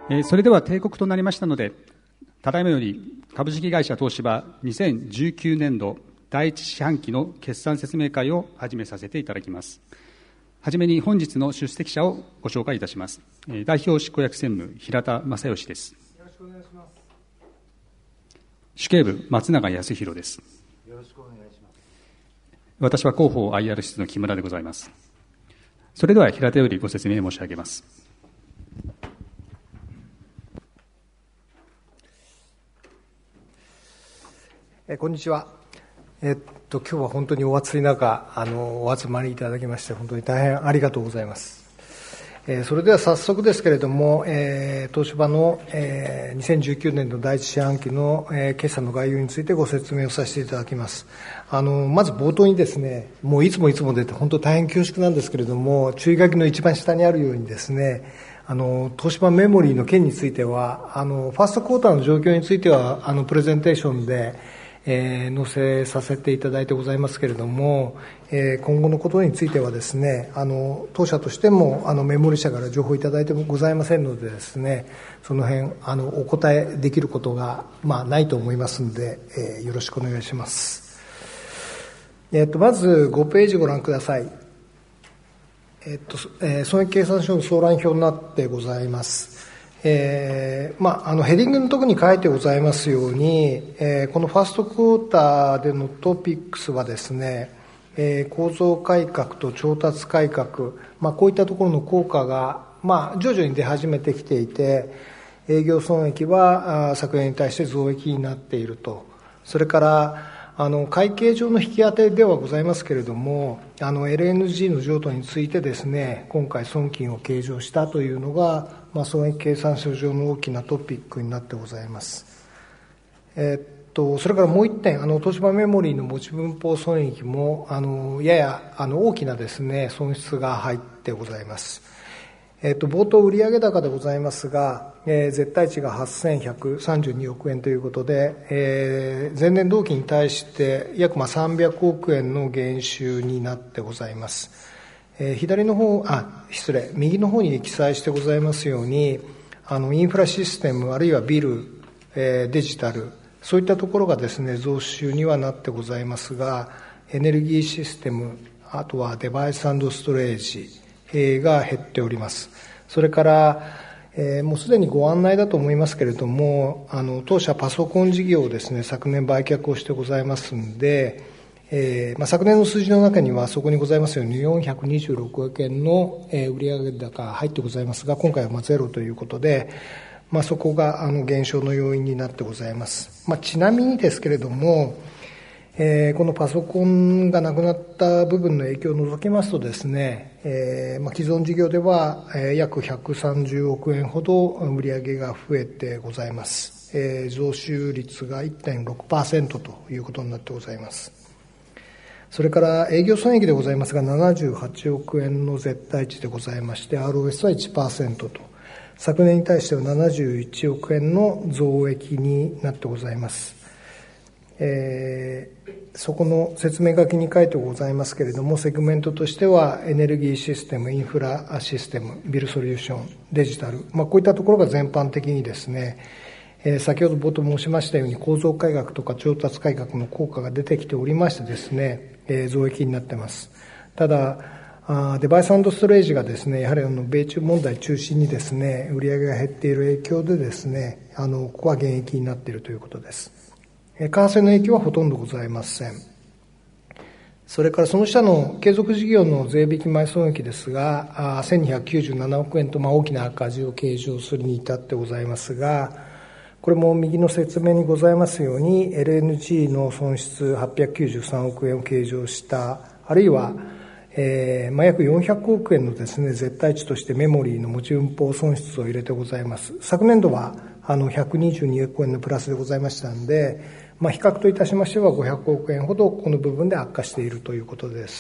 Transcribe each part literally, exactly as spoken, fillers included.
えー、それでは定刻となりましたので、ただいまより株式会社東芝にせんじゅうきゅうねんどだいいち四半期の決算説明会を始めさせていただきます。はじめに本日の出席者をご紹介いたします。えー、代表執行役専務平田正義です。 よろしくお願いします。 主計部松永康弘です。 よろしくお願いします。 私は広報 アイアール 室の木村でございます。それでは平田よりご説明申し上げます。 えこんにちは。えっと今日は本当にお暑い中あのお集まりいただきまして本当に大変ありがとうございます。えー、それでは早速ですけれども、えー、東芝の、えー、にせんじゅうきゅうねんのだいいち四半期の、えー、決算の概要についてご説明をさせていただきます。あのまず冒頭にですね、もういつもいつも出て本当大変恐縮なんですけれども、注意書きの一番下にあるようにですね、あの東芝メモリーの件についてはあのファーストクォーターの状況についてはあのプレゼンテーションでえー、載せさせていただいてございますけれども、えー、今後のことについてはですね、あの当社としてもあのメモリ社から情報いただいてもございませんのでですね、その辺あのお答えできることが、まあ、ないと思いますので、えー、よろしくお願いします。えー、とまずごページご覧ください。えーとえー、損益計算書の総覧表になってございます。えーまあ、あのヘディングのところに書いてございますように、えー、このファーストクォーターでのトピックスはですね、えー、構造改革と調達改革、まあ、こういったところの効果が、まあ、徐々に出始めてきていて、営業損益は昨年に対して増益になっていると。それからあの会計上の引き当てではございますけれども、あの エルエヌジー の譲渡についてですね、今回損金を計上したというのが、まあ、損益計算書上の大きなトピックになってございます。えー、っとそれからもう一点、あの東芝メモリーの持ち分法損益もあのややあの大きなですね損失が入ってございます。えー、と冒頭売上高でございますが、えー、絶対値がはっせんひゃくさんじゅうにおくえんということで、えー、前年同期に対して約まあさんびゃくおくえんの減収になってございます。えー、左の方あ失礼右の方に記載してございますように、あのインフラシステムあるいはビル、えー、デジタル、そういったところがですね増収にはなってございますが、エネルギーシステム、あとはデバイス&ストレージが減っております。それから、えー、もうすでにご案内だと思いますけれども、あの当社パソコン事業をですね昨年売却をしてございますんで、えーまあ、昨年の数字の中にはそこにございますようによんひゃくにじゅうろくおくえんの、えー、売上高入ってございますが、今回はまあゼロということで、まあ、そこがあの減少の要因になってございます。まあ、ちなみにですけれども、えー、このパソコンがなくなった部分の影響を除きますとですね、えーまあ、既存事業では、えー、約ひゃくさんじゅうおくえんほど売上が増えてございます。えー、増収率が いってんろくパーセント ということになってございます。それから営業損益でございますがななじゅうはちおくえんの絶対値でございまして、 アールオーエス はいちパーセント と、昨年に対してはななじゅういちおくえんの増益になってございます。えー、そこの説明書きに書いてございますけれども、セグメントとしてはエネルギーシステム、インフラシステム、ビルソリューション、デジタル、まあ、こういったところが全般的にですね、えー、先ほど冒頭申しましたように構造改革とか調達改革の効果が出てきておりましてですね、えー、増益になっています。ただあデバイス&ストレージがですね、やはりあの米中問題中心にですね売上が減っている影響でですね、あのここは減益になっているということです。為替の影響はほとんどございません。それからその下の継続事業の税引き前損益ですが、せんにひゃくきゅうじゅうななおくえんと、まあ、大きな赤字を計上するに至ってございますが、これも右の説明にございますように エルエヌジー の損失はっぴゃくきゅうじゅうさんおくえんを計上した、あるいは、えーまあ、約よんひゃくおくえんのですね絶対値としてメモリーの持ち分法損失を入れてございます。昨年度はあのひゃくにじゅうにおくえんのプラスでございましたので、まあ、比較といたしましてはごひゃくおくえんほどこの部分で悪化しているということです。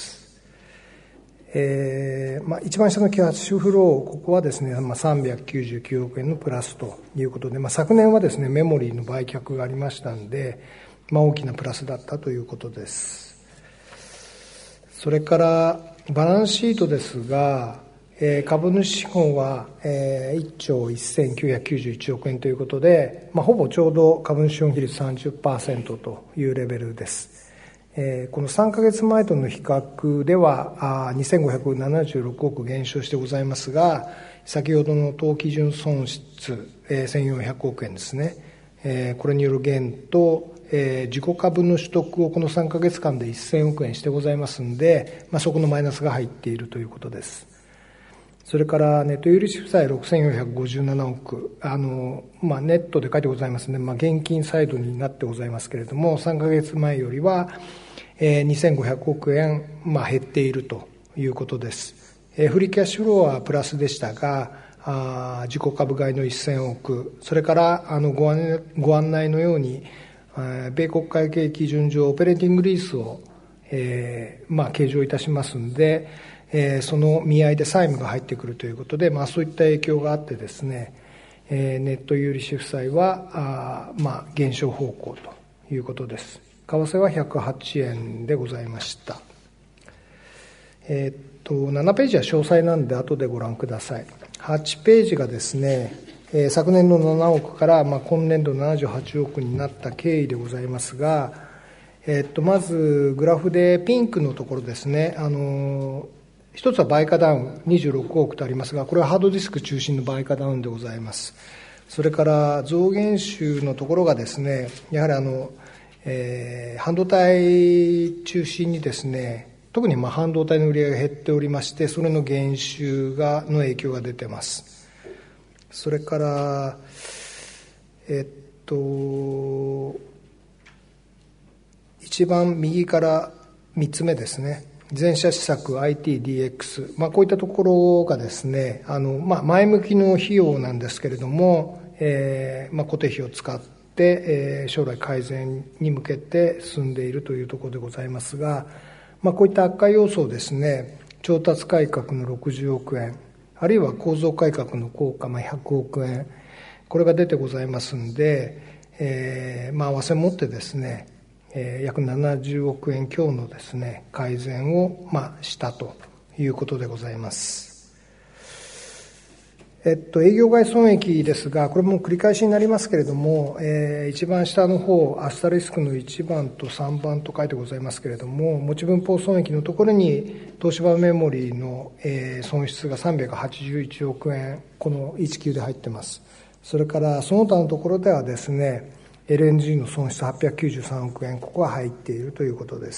えーまあ、一番下のキャッシュフロー、ここはですね、まあ、さんびゃくきゅうじゅうきゅうおくえんのプラスということで、まあ、昨年はですねメモリーの売却がありましたので、まあ、大きなプラスだったということです。それからバランスシートですが、 えー、株主資本は、えー、いっちょうせんきゅうひゃくきゅうじゅういちおくえんということで、まあ、ほぼちょうど株主資本比率 さんじゅっパーセント というレベルです。えー、このさんかげつまえとの比較ではにせんごひゃくななじゅうろくおく減少してございますが、先ほどの当基準損失、えー、せんよんひゃくおくえんですね、えー、これによる減と、えー、自己株の取得をこのさんかげつかんでせんおくえんしてございますので、まあ、そこのマイナスが入っているということです。それからネット有利子負債ろくせんよんひゃくごじゅうななおく、あの、まあ、ネットで書いてございますので、まあ、現金サイドになってございますけれども、さんかげつまえよりは、えー、にせんごひゃくおくえん、まあ、減っているということです。えー、フリーキャッシュフローはプラスでしたが、あ自己株買いのせんおく、それからあのご案、ご案内のように、米国会計基準上オペレーティングリースを、えーまあ、計上いたしますので、えー、その見合いで債務が入ってくるということで、まあ、そういった影響があってですね、えー、ネット有利子負債はあ、まあ、減少方向ということです。為替はひゃくはちえんでございました。えー、っとななページは詳細なんで後でご覧ください。はちページがですね、えー、昨年のななおくから、まあ、今年度ななじゅうはちおくになった経緯でございますが、えー、っとまずグラフでピンクのところですね、あのー、一つは売価ダウンにじゅうろくおくとありますが、これはハードディスク中心の売価ダウンでございます。それから増減収のところがですね、やはりあの、えー、半導体中心にですね、特にまあ半導体の売り上げが減っておりまして、それの減収がの影響が出てます。それからえっと一番右からみっつめですね、全社施策 アイティー、ディーエックス、まあ、こういったところがですね、あの、まあ、前向きの費用なんですけれども、えーまあ、固定費を使って、えー、将来改善に向けて進んでいるというところでございますが、まあ、こういった悪化要素をですね、調達改革のろくじゅうおくえん、あるいは構造改革の効果、まあ、ひゃくおくえん、これが出てございますんで、えーまあ、合わせ持ってですね、えー、約ななじゅうおくえん強のですね、改善を、まあ、したということでございます。えっと、営業外損益ですが、これも繰り返しになりますけれども、えー、一番下の方、アスタリスクのいちばんとさんばんと書いてございますけれども、持ち分法損益のところに、東芝メモリーの、えー、損失がさんびゃくはちじゅういちおくえん、このいち級で入ってます。それから、その他のところではですね、エルエヌジー の損失はっぴゃくきゅうじゅうさんおくえん、ここが入っているということです。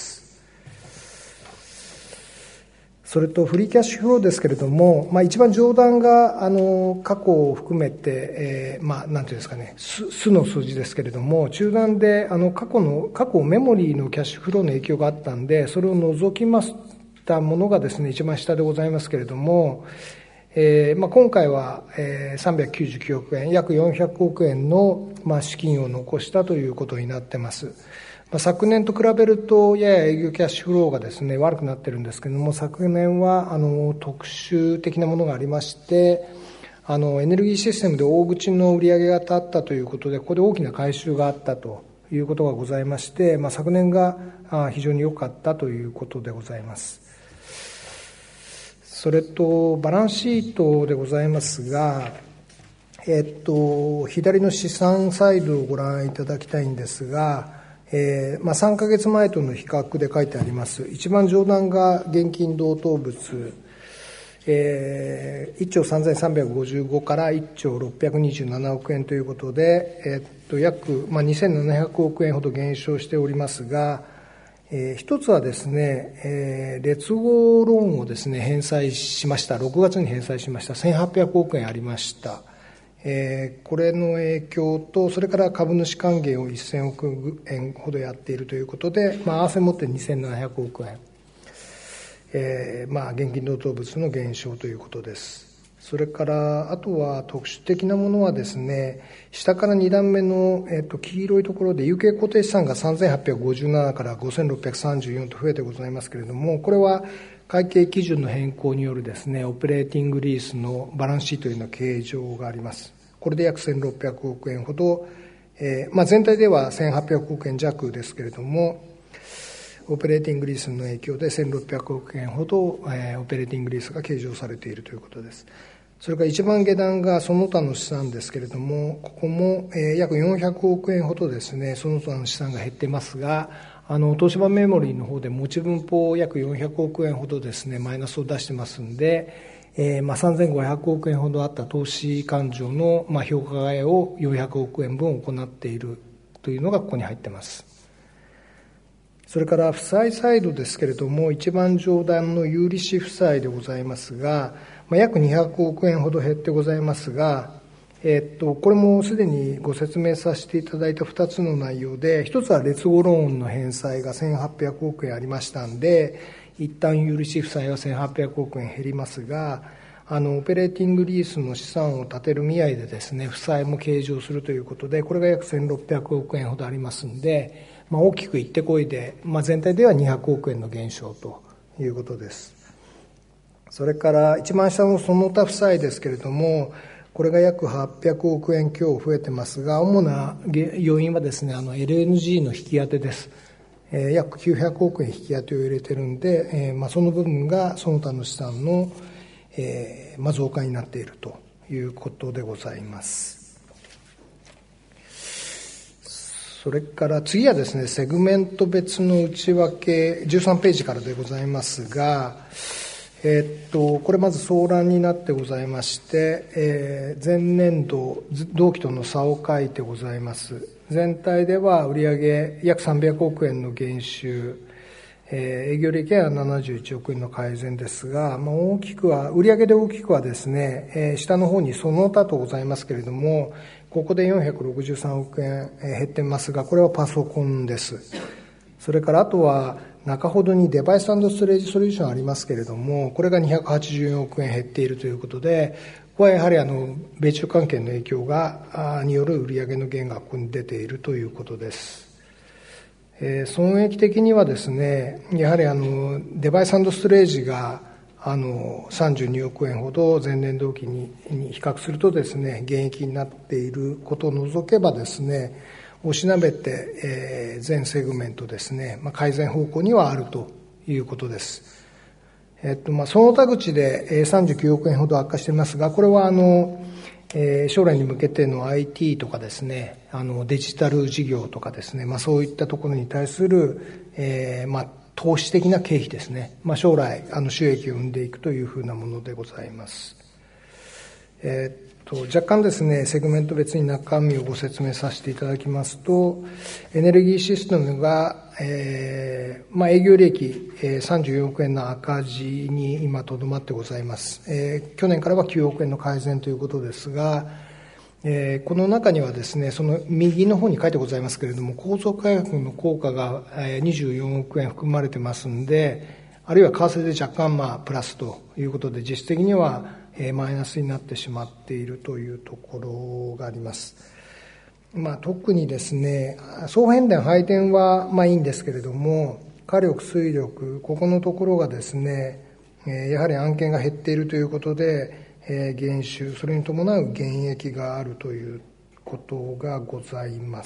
それとフリーキャッシュフローですけれども、まあ、一番上段があの過去を含めて、えー、まあなんていうんですかね、数の数字ですけれども、中段であの過去の過去メモリーのキャッシュフローの影響があったんで、それを除きましたものがですね、一番下でございますけれども、えーまあ、今回は、えー、さんびゃくきゅうじゅうきゅうおくえん、約よんひゃくおくえんの、まあ、資金を残したということになっています。まあ、昨年と比べるとやや営業キャッシュフローがですね悪くなっているんですけれども、昨年はあの特殊的なものがありまして、あのエネルギーシステムで大口の売り上げが立ったということで、ここで大きな回収があったということがございまして、まあ、昨年が非常に良かったということでございます。それとバランスシートでございますが、えっと左の資産サイドをご覧いただきたいんですが、えーまあ、さんかげつまえとの比較で書いてあります。一番上段が現金同等物、えー、いっちょうさんぜんさんびゃくごじゅうごからいっちょうろっぴゃくにじゅうななおくえんということで、えー、っと約、まあ、にせんななひゃくおくえんほど減少しておりますが、えー、一つはですね、えー、劣後ローンをですね返済しました。ろくがつに返済しました。せんはっぴゃくおくえんありました。えー、これの影響と、それから株主還元をせんおくえんほどやっているということで、まあ、合わせ持ってにせんななひゃくおくえん、えー、まあ現金同等物の減少ということです。それからあとは特殊的なものはですね、下からに段目の、えー、と黄色いところで有形固定資産がさんぜんはっぴゃくごじゅうななからごせんろっぴゃくさんじゅうよんと増えてございますけれども、これは会計基準の変更によるですね、オペレーティングリースのバランスシートへの計上があります。これで約せんろっぴゃくおくえんほど、えーまあ、全体ではせんはっぴゃくおくえん弱ですけれども、 オペレーティングリースの影響でせんろっぴゃくおくえんほど、えー、オペレーティングリースが計上されているということです。それから一番下段がその他の資産ですけれども、ここも、えー、約よんひゃくおくえんほどですね、その他の資産が減ってますが、あの東芝メモリーの方で持ち分法約よんひゃくおくえんほどですね、マイナスを出してますんで、えーまあ、さんぜんごひゃくおくえんほどあった投資勘定の、まあ、評価替えをよんひゃくおくえんぶん行っているというのがここに入っています。それから負債サイドですけれども、一番上段の有利子負債でございますが、まあ、約にひゃくおくえんほど減ってございますが、えー、っとこれもすでにご説明させていただいたふたつの内容で、一つは劣後ローンの返済がせんはっぴゃくおくえんありましたんで、一旦有利子負債はせんはっぴゃくおくえん減りますが、あのオペレーティングリースの資産を立てる見合いでですね、負債も計上するということで、これが約せんろっぴゃくおくえんほどありますんで、まあ、大きくいってこいで、まあ、全体ではにひゃくおくえんの減少ということです。それから一番下のその他負債ですけれども、これが約はっぴゃくおくえん強増えてますが、主な要因はですね、あの エルエヌジー の引き当てです。えー、約きゅうひゃくおくえん引き当てを入れてるんで、えーまあ、その部分がその他の資産の、えーまあ、増加になっているということでございます。それから次はですね、セグメント別の内訳じゅうさんページからでございますが、えー、っとこれまず総覧になってございまして、えー、前年度同期との差を書いてございます。全体では売上約さんびゃくおくえんの減収、えー、営業利益はななじゅういちおくえんの改善ですが、まあ、大きくは、売上で大きくはですね、えー、下の方にその他とございますけれども、ここでよんひゃくろくじゅうさんおくえん、えー、減ってますが、これはパソコンです。それからあとは、中ほどにデバイス&ストレージソリューションありますけれども、これがにひゃくはちじゅうよんおくえん減っているということで、ここはやはりあの米中関係の影響がによる売上の減がここに出ているということです。えー、損益的にはですね、やはりあのデバイス&ストレージがあのさんじゅうにおくえんほど前年同期に比較するとですね、減益になっていることを除けばですね、おしなべて、えー、全セグメントですね、まあ、改善方向にはあるということです。えっとまあ、その他口でさんじゅうきゅうおくえんほど悪化していますが、これはあの、えー、将来に向けての アイティー とかですね、あのデジタル事業とかですね、まあ、そういったところに対する、えーまあ、投資的な経費ですね、まあ、将来あの収益を生んでいくというふうなものでございます。えー若干ですね、セグメント別に中身をご説明させていただきますと、エネルギーシステムが、えーまあ、営業利益、えー、さんじゅうよんおくえんの赤字に今とどまってございます。えー、去年からはきゅうおくえんの改善ということですが、えー、この中にはですね、その右の方に書いてございますけれども、構造改革の効果がにじゅうよんおくえん含まれてますんで、あるいは為替で若干まあプラスということで、実質的にはマイナスになってしまっているというところがあります。まあ、特にですね、総変電配電はまあいいんですけれども、火力、水力、ここのところがですね、やはり案件が減っているということで、減収、それに伴う減益があるということがございます。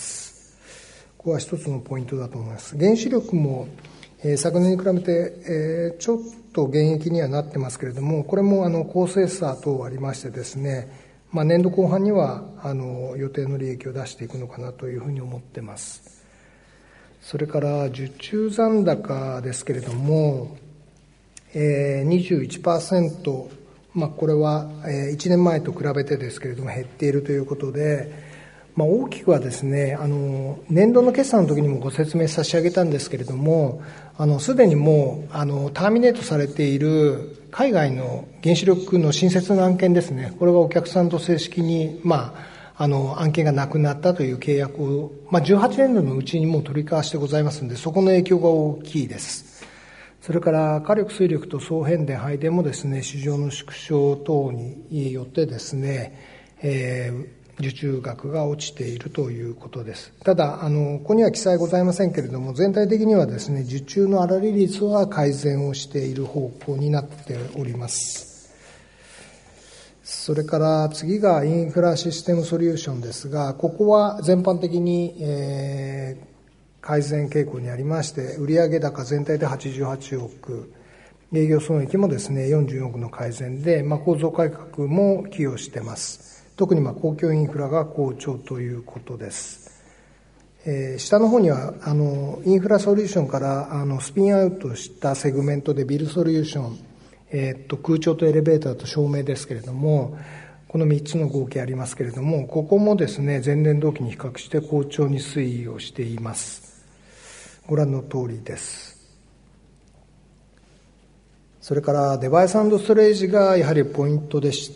ここは一つのポイントだと思います。原子力も昨年に比べてちょっと減益にはなってますけれども、これもあの高精査等ありましてですね、まあ、年度後半にはあの予定の利益を出していくのかなというふうに思ってます。それから受注残高ですけれども、えー、にじゅういちパーセント、まあ、これはいちねんまえと比べてですけれども減っているということで、まあ、大きくはですね、あの年度の決算の時にもご説明差し上げたんですけれども、あのすでにもうあのターミネートされている海外の原子力の新設の案件ですね、これがお客さんと正式に、まあ、あの案件がなくなったという契約を、まあ、じゅうはちねんどのうちにもう取り交わしてございますので、そこの影響が大きいです。それから火力、水力と送変電、配電もですね、市場の縮小等によってですね、えー受注額が落ちているということです。ただ、あの、ここには記載ございませんけれども、全体的にはですね、受注の粗利率は改善をしている方向になっております。それから次がインフラシステムソリューションですが、ここは全般的に、えー、 改善傾向にありまして、売上高全体ではちじゅうはちおく、営業損益もですね、よんじゅうよんおくの改善で、まあ、構造改革も寄与しています。特にまあ公共インフラが好調ということです。えー、下の方にはあのインフラソリューションからあのスピンアウトしたセグメントでビルソリューション、えー、っと空調とエレベーターと照明ですけれども、このみっつの合計ありますけれども、ここもですね、前年同期に比較して好調に推移をしています。ご覧の通りです。それからデバイス&ストレージがやはりポイントでして、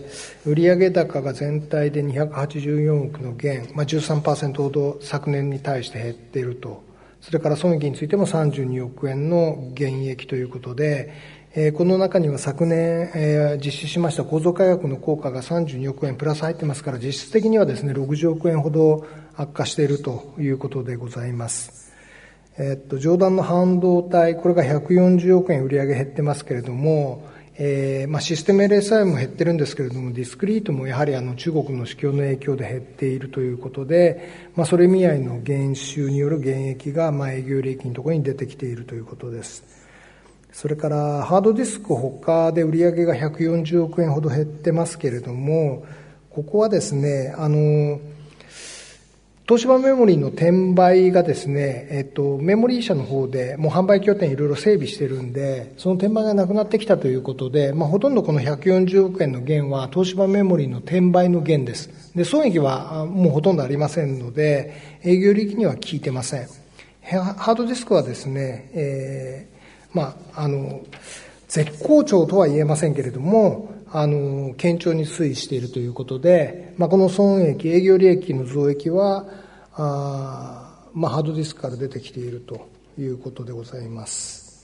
売上高が全体でにひゃくはちじゅうよんおくの減、まあ、じゅうさんパーセント ほど昨年に対して減っていると。それから損益についてもさんじゅうにおくえんの減益ということで、えー、この中には昨年、えー、実施しました構造改革の効果がさんじゅうにおくえんプラス入ってますから、実質的にはですね、ろくじゅうおくえんほど悪化しているということでございます。えっと、上段の半導体、これがひゃくよんじゅうおくえん売上減ってますけれども、えー、まあシステム エルエスアイ も減ってるんですけれども、ディスクリートもやはりあの中国の市況の影響で減っているということで、まあそれ見合いの減収による減益が、まあ営業利益のところに出てきているということです。それからハードディスク他で売上がひゃくよんじゅうおくえんほど減ってますけれども、ここはですね、あの、東芝メモリーの転売がですね、えっと、メモリー社の方でもう販売拠点いろいろ整備してるんで、その転売がなくなってきたということで、まあ、ほとんどこのひゃくよんじゅうおくえんの減は東芝メモリーの転売の減です。で、損益はもうほとんどありませんので、営業利益には効いてません。ハードディスクはですね、えー、まあ、あの、絶好調とは言えませんけれども、あの、堅調に推移しているということで、まあ、この損益、営業利益の増益は、あまあ、ハードディスクから出てきているということでございます。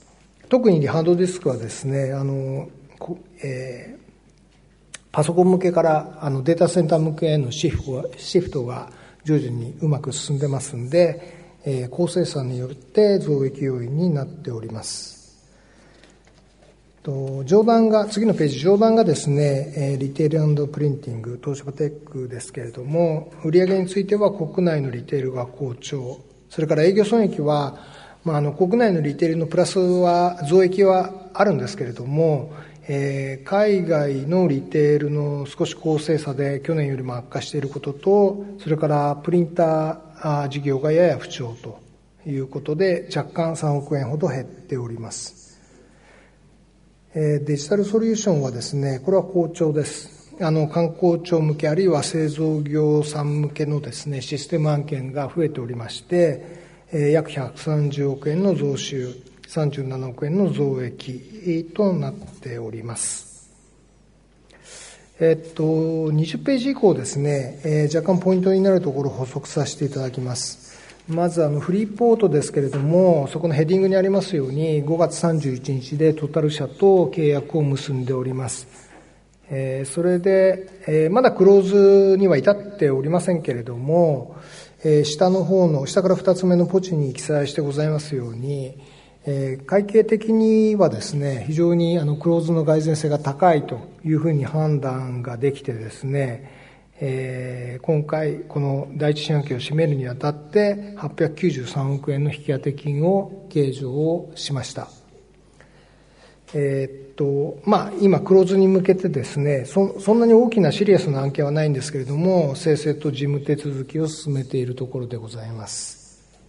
特にハードディスクはですね、あの、えー、パソコン向けからあのデータセンター向けへのシフトが、シフトが徐々にうまく進んでますんで、えー、高生産によって増益要因になっております。上段が、次のページ、上段がですね、リテール&プリンティング、東芝テックですけれども、売上については国内のリテールが好調、それから営業損益は、まあ、あの国内のリテールのプラスは、増益はあるんですけれども、えー、海外のリテールの少し高精査で去年よりも悪化していることと、それからプリンター事業がやや不調ということで、若干さんおくえんほど減っております。デジタルソリューションはですね、これは好調です。あの、観光庁向けあるいは製造業さん向けのですね、システム案件が増えておりまして、えー、約ひゃくさんじゅうおくえんの増収、さんじゅうななおくえんの増益となっております。えっと、にじゅっページ以降ですね、えー、若干ポイントになるところを補足させていただきます。まずあのフリーポートですけれども、そこのヘディングにありますように、ごがつさんじゅういちにちでトータル社と契約を結んでおります。えー、それで、えー、まだクローズには至っておりませんけれども、えー、下の方の、下から二つ目のポチに記載してございますように、えー、会計的にはですね、非常にあのクローズの蓋然性が高いというふうに判断ができてですね、えー、今回この第一四半期を占めるにあたってはっぴゃくきゅうじゅうさんおくえんの引き当て金を計上をしました。えー、っとまあ今クローズに向けてですね、そそんなに大きなシリアスな案件はないんですけれども、正々と事務手続きを進めているところでございます。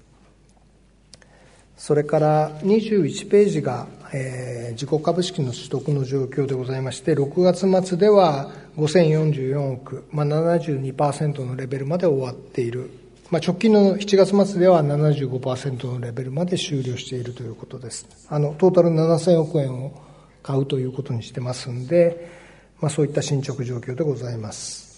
それからにじゅういちページが、えー、自己株式の取得の状況でございまして、ろくがつ末ではごせんよんじゅうよんおく、まあ、ななじゅうにパーセント のレベルまで終わっている。まあ、直近のしちがつ末では ななじゅうごパーセント のレベルまで終了しているということです。あの、トータルななせんおくえんを買うということにしてますんで、まあ、そういった進捗状況でございます。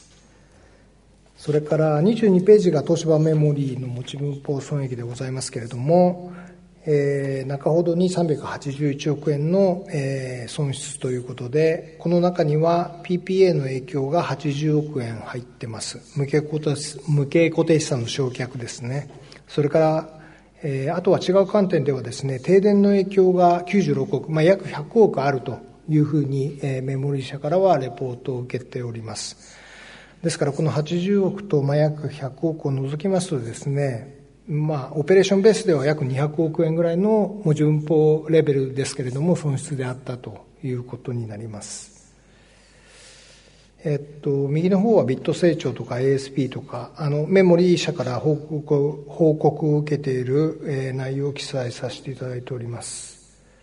それからにじゅうにページが東芝メモリーの持ち分法損益でございますけれども、えー、中ほどにさんびゃくはちじゅういちおくえんの、えー、損失ということで、この中には ピーピーエー の影響がはちじゅうおくえん入ってます。無形固定、無形固定資産の償却ですね。それから、えー、あとは違う観点ではですね、停電の影響がきゅうじゅうろくおく、まあ、約ひゃくおくあるというふうに、えー、メモリー社からはレポートを受けております。ですからこのはちじゅうおくと、まあ、約ひゃくおくを除きますとですね、 まあ、オペレーションベースでは約にひゃくおくえんぐらいの文字運法レベルですけれども、損失であったということになります。えっと、右の方はビット成長とか エーエスピー とか、あの、メモリ社から報告、報告を受けている、えー、内容を記載させていただいております。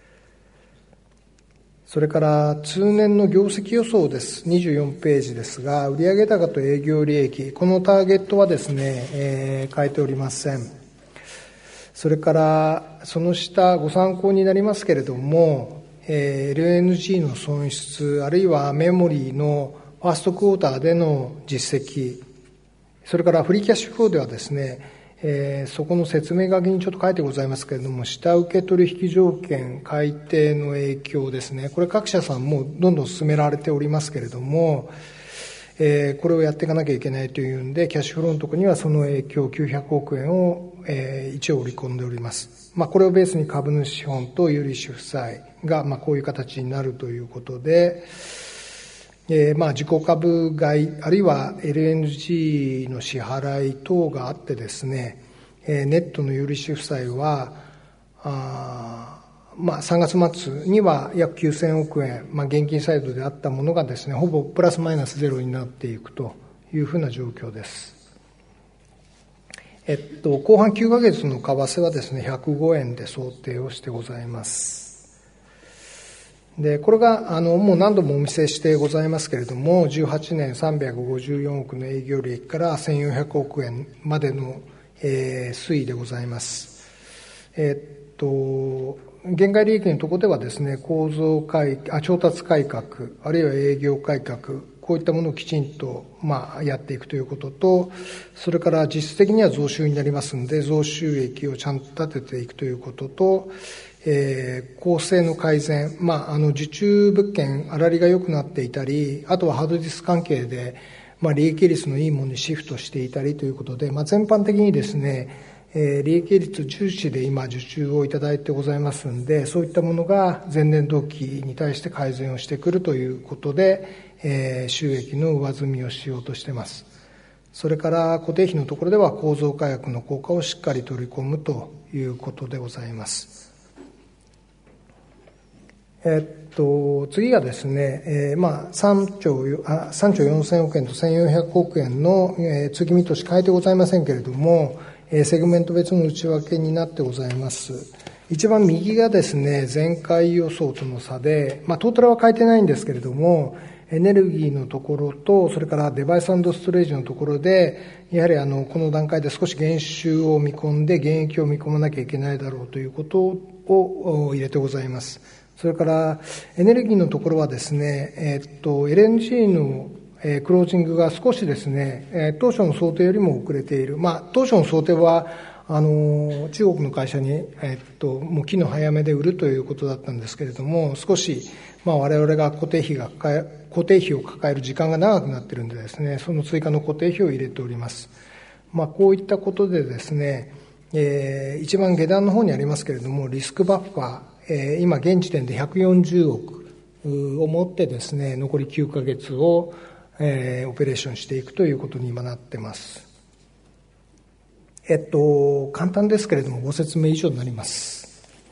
それから通年の業績予想です。にじゅうよんページですが、売上高と営業利益、このターゲットはですね、えー、変えておりません。それからその下ご参考になりますけれども、えー、エルエヌジー の損失、あるいはメモリのファーストクォーターでの実績、それからフリーキャッシュフローではですね、えー、そこの説明書きにちょっと書いてございますけれども、下請取引条件改定の影響ですね、これ各社さんもどんどん進められておりますけれども、えー、これをやっていかなきゃいけないというんで、キャッシュフローのところにはその影響きゅうひゃくおくえんを、えー、一応織り込んでおります。まあ、これをベースに株主資本と有利子負債が、まあ、こういう形になるということで、えー、まあ自己株買い、あるいは エルエヌジー の支払い等があってですね、えー、ネットの有利子負債は、あまあさんがつ末には約きゅうせんおくえん、まあ現金サイドであったものがですね、ほぼプラスマイナスゼロになっていくというふうな状況です。えっと、後半きゅうかげつの為替はですね、ひゃくごえんで想定をしてございます。で、これが、あの、もう何度もお見せしてございますけれども、じゅうはちねんさんびゃくごじゅうよんおくの営業利益からせんよんひゃくおくえんまでの、えー、推移でございます。えっと、現外利益のところではですね、構造改、あ、調達改革、あるいは営業改革、こういったものをきちんと、まあ、やっていくということと、それから実質的には増収になりますので、増収益をちゃんと立てていくということと、えー、構成の改善、まあ、あの、受注物件、粗利が良くなっていたり、あとはハードディスク関係で、まあ、利益率のいいものにシフトしていたりということで、まあ、全般的にですね、えー、利益率重視で今受注をいただいてございますんで、そういったものが前年同期に対して改善をしてくるということで、えー、収益の上積みをしようとしています。それから固定費のところでは構造改革の効果をしっかり取り込むということでございます。えっと、次がですね、えー、まあ、さんちょう、あ、さんちょうよんせんおくえんとせんよんひゃくおくえんの、えー、通期見通し変えてございませんけれども、えー、セグメント別の内訳になってございます。一番右がですね、前回予想との差で、まあ、トータルは変えてないんですけれども、エネルギーのところと、それからデバイス&ストレージのところで、やはりあの、この段階で少し減収を見込んで、減益を見込まなきゃいけないだろうということを入れてございます。それからエネルギーのところはですね、えっと、エルエヌジー の、えー、クロージングが少しですね、えー、当初の想定よりも遅れている。まあ、当初の想定は、あの、中国の会社に、えっと、もう期の早めで売るということだったんですけれども、少し、まあ、我々が固定費が抱え、固定費を抱える時間が長くなっているんでですね、その追加の固定費を入れております。まあ、こういったことでですね、えー、一番下段の方にありますけれども、リスクバッファー、えー、今現時点でひゃくよんじゅうおくをもってですね、残りきゅうかげつを、えー、オペレーションしていくということに今なってます。えっと、簡単ですけれども、ご説明以上になります。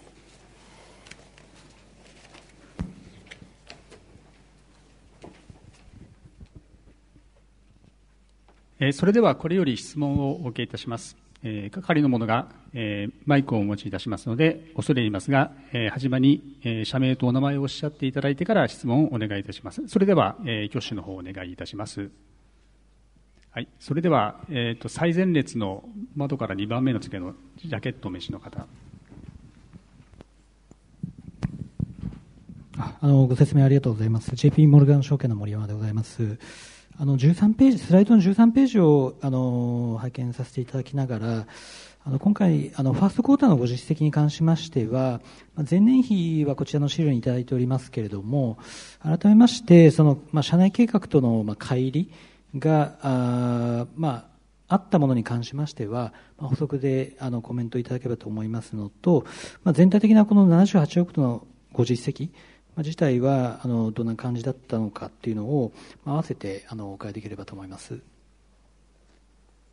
それではこれより質問をお受けいたします。えー、係の者が、えー、マイクをお持ちいたしますので、恐れ入りますが、えー、始まりに、えー、社名とお名前をおっしゃっていただいてから質問をお願いいたします。それでは、えー、挙手の方をお願いいたします。はい。それでは、えっと、最前列の窓からにばんめの付けのジャケットお召しの方。 ああの、ご説明ありがとうございます。ジェイピー モルガン証券の森山でございます。あのじゅうさんページ、スライドのじゅうさんページをあの拝見させていただきながら、あの今回あのファーストクォーターのご実績に関しましては、前年比はこちらの資料にいただいておりますけれども、改めましてその、まあ、社内計画との、まあ、乖離があ,、まあ、あったものに関しましては、まあ、補足であのコメントいただければと思いますのと、まあ、全体的なこのななじゅうはちおくのご実績自体はあのどんな感じだったのかっていうのを合わせてあのお伺いできればと思います。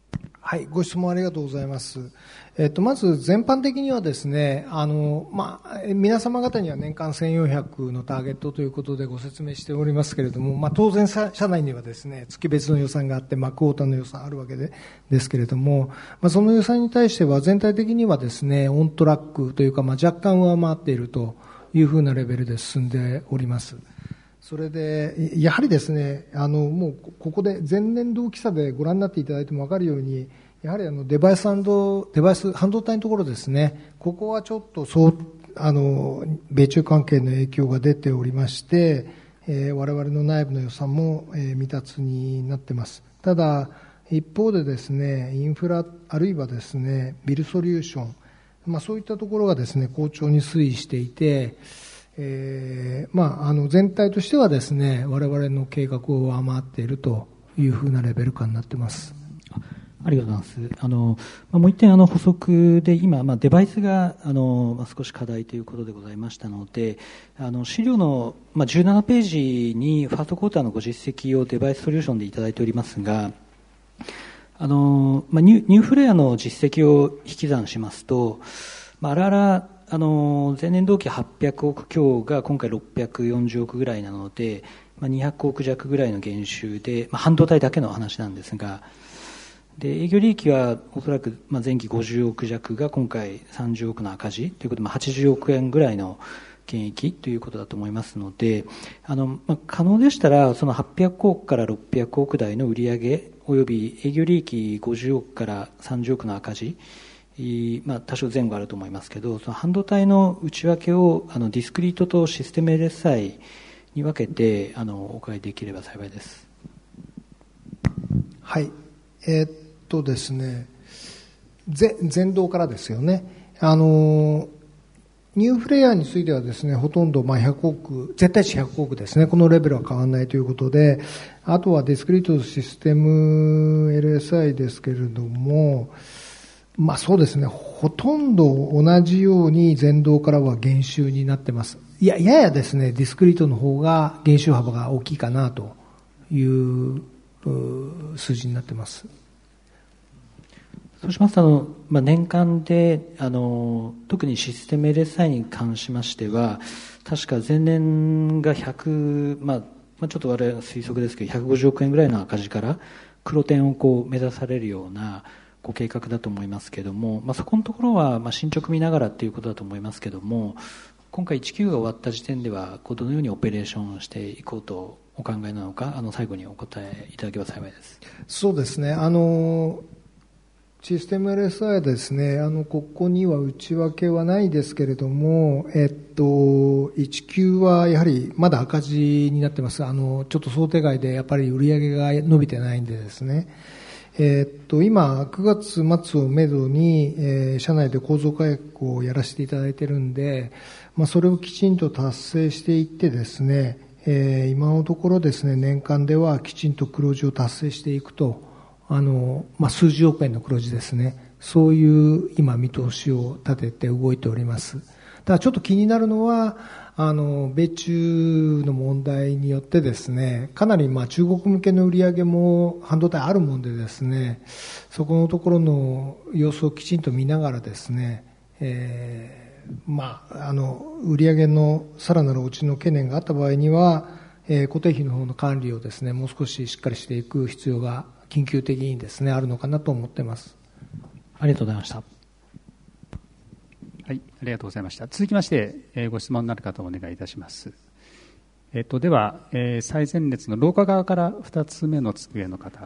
はい、ご質問ありがとうございます。えっと、まず全般的にはですね、あの、まあ、皆様方には年間せんよんひゃくのターゲットということでご説明しておりますけれども、まあ、当然社内にはですね、月別の予算があって、マクオータの予算あるわけでですけれども、まあ、その予算に対しては全体的にはですね、オントラックというか、まあ、若干上回っているというふうなレベルで進んでおります。それで、やはりですね、あの、もうここで前年同期差でご覧になっていただいても分かるように、やはりあのデバイス&デバイス、半導体のところですね、ここはちょっとそう、あの、米中関係の影響が出ておりまして、えー、我々の内部の予算も、えー、未達になっています。ただ、一方でですね、インフラ、あるいはですね、ビルソリューション、まあそういったところがですね、好調に推移していて、えー、まあ、あの全体としてはですね、我々の計画を上回っているというふうなレベル感になっています。 ありがとうございます。あの、まあ、もう一点あの補足で今、まあ、デバイスがあの、まあ、少し課題ということでございましたので、あの資料の、まあ、じゅうななページにファーストクォーターのご実績をデバイスソリューションでいただいておりますが、あの、まあ、ニュニューフレアの実績を引き算しますと、まあ、あらあらあの前年同期はっぴゃくおく強が今回ろっぴゃくよんじゅうおくぐらいなので、まあ、にひゃくおく弱ぐらいの減収で、まあ、半導体だけの話なんですが、で営業利益はおそらくまあ前期ごじゅうおく弱が今回さんじゅうおくの赤字ということで、まあ、はちじゅうおくえんぐらいの減益ということだと思いますので、あの、まあ、可能でしたらそのはっぴゃくおくからろっぴゃくおく台の売上および営業利益ごじゅうおくからさんじゅうおくの赤字、まあ、多少前後あると思いますけど、その半導体の内訳をあのディスクリートとシステム エルエスアイ に分けてあのお伺いできれば幸いです。 はい、えー、っとですね、ぜ前動からですよね。あのニューフレアについてはですね、ほとんどまあひゃくおく、絶対値ひゃくおくですね、このレベルは変わらないということで、あとはディスクリートとシステム エルエスアイ ですけれども、まあそうですね、ほとんど同じように前動からは減収になってます。いや、ややですね、ディスクリートの方が減収幅が大きいかなという数字になってます。 そうしますと、あの、まあ、年間で、あの、特にシステム エルエスアイ に関しましては、確か前年がひゃく、まあ、まあ、ちょっと我々は推測ですけど、ひゃくごじゅうおくえんぐらいの赤字から黒点をこう目指されるような、ご計画だと思いますけども、まあ、そこのところはまあ進捗見ながらということだと思いますけども、今回いちきゅうが終わった時点ではこうどのようにオペレーションしていこうとお考えなのか、あの最後にお答えいただければ幸いです。 そうですね、あのシステム エルエスアイ はですね、あのここには内訳はないですけれども、えっといちきゅうはやはりまだ赤字になってます。あのちょっと想定外でやっぱり売り上げが伸びてないんでですね、えー、っと今くがつ末をめどに、えー、社内で構造改革をやらせていただいているんで、まあ、それをきちんと達成していってですね、えー、今のところですね、年間ではきちんと黒字を達成していくと、あの、まあ、数十億円の黒字ですね、そういう今見通しを立てて動いております。ただちょっと気になるのは、あの米中の問題によってですね、かなりまあ中国向けの売り上げも半導体あるもんでですね、そこのところの様子をきちんと見ながらですね、えー、まああの売り上げのさらなる落ちの懸念があった場合には、えー、固定費の方の管理をですね、もう少ししっかりしていく必要が緊急的にですねあるのかなと思っています。 ありがとうございました。 はい、ありがとうございました。続きまして、えー、ご質問のある方をお願いいたします。えっと、では、えー、最前列の廊下側からふたつめの机の方。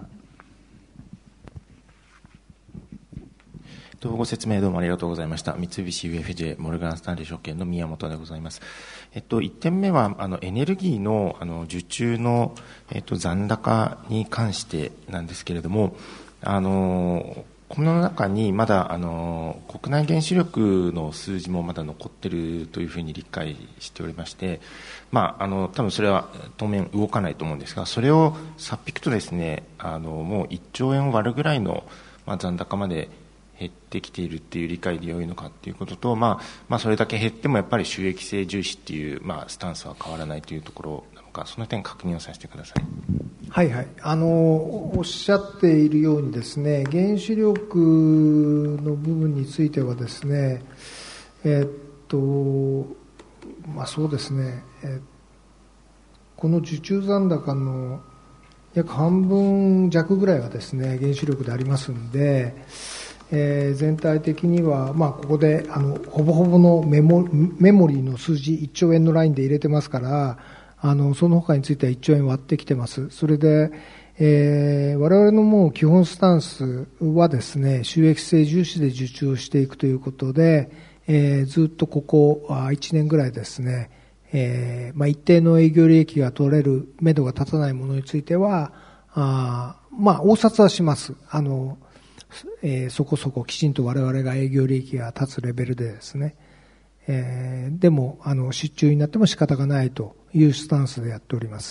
ご説明どうもありがとうございました。三菱 ユーエフジェー モルガンスタンレー証券の宮本でございます。えっと、いってんめはあのエネルギーのあの受注の、えっと、残高に関してなんですけれども、あのこの中にまだあの国内原子力の数字もまだ残っているというふうに理解しておりまして、まあ、あの多分それは当面動かないと思うんですが、それをさっ引くとですね、あのもういっちょうえんを割るぐらいの、まあ、残高まで減ってきているっていう理解で良いのかということと、まあまあ、それだけ減ってもやっぱり収益性重視っていう、まあ、スタンスは変わらないというところなのか、その点確認をさせてください。 はいはい、あのおっしゃっているようにですね、原子力の部分についてはですね、えー、っとまあそうですね、えー、この受注残高の約半分弱ぐらいはですね原子力でありますんで、えー、全体的には、まあ、ここであのほぼほぼのメモ、メモリーの数字いっちょうえんのラインで入れてますから、あのその他についてはいっちょうえん割ってきてます。それで、えー、我々のもう基本スタンスはですね、収益性重視で受注をしていくということで、えー、ずっとここいちねんぐらいですね、えーまあ、一定の営業利益が取れる目処が立たないものについては、あまあ応札はします。あの、えー、そこそこきちんと我々が営業利益が立つレベルでですね、えー、でもあの失注になっても仕方がないというスタンスでやっております。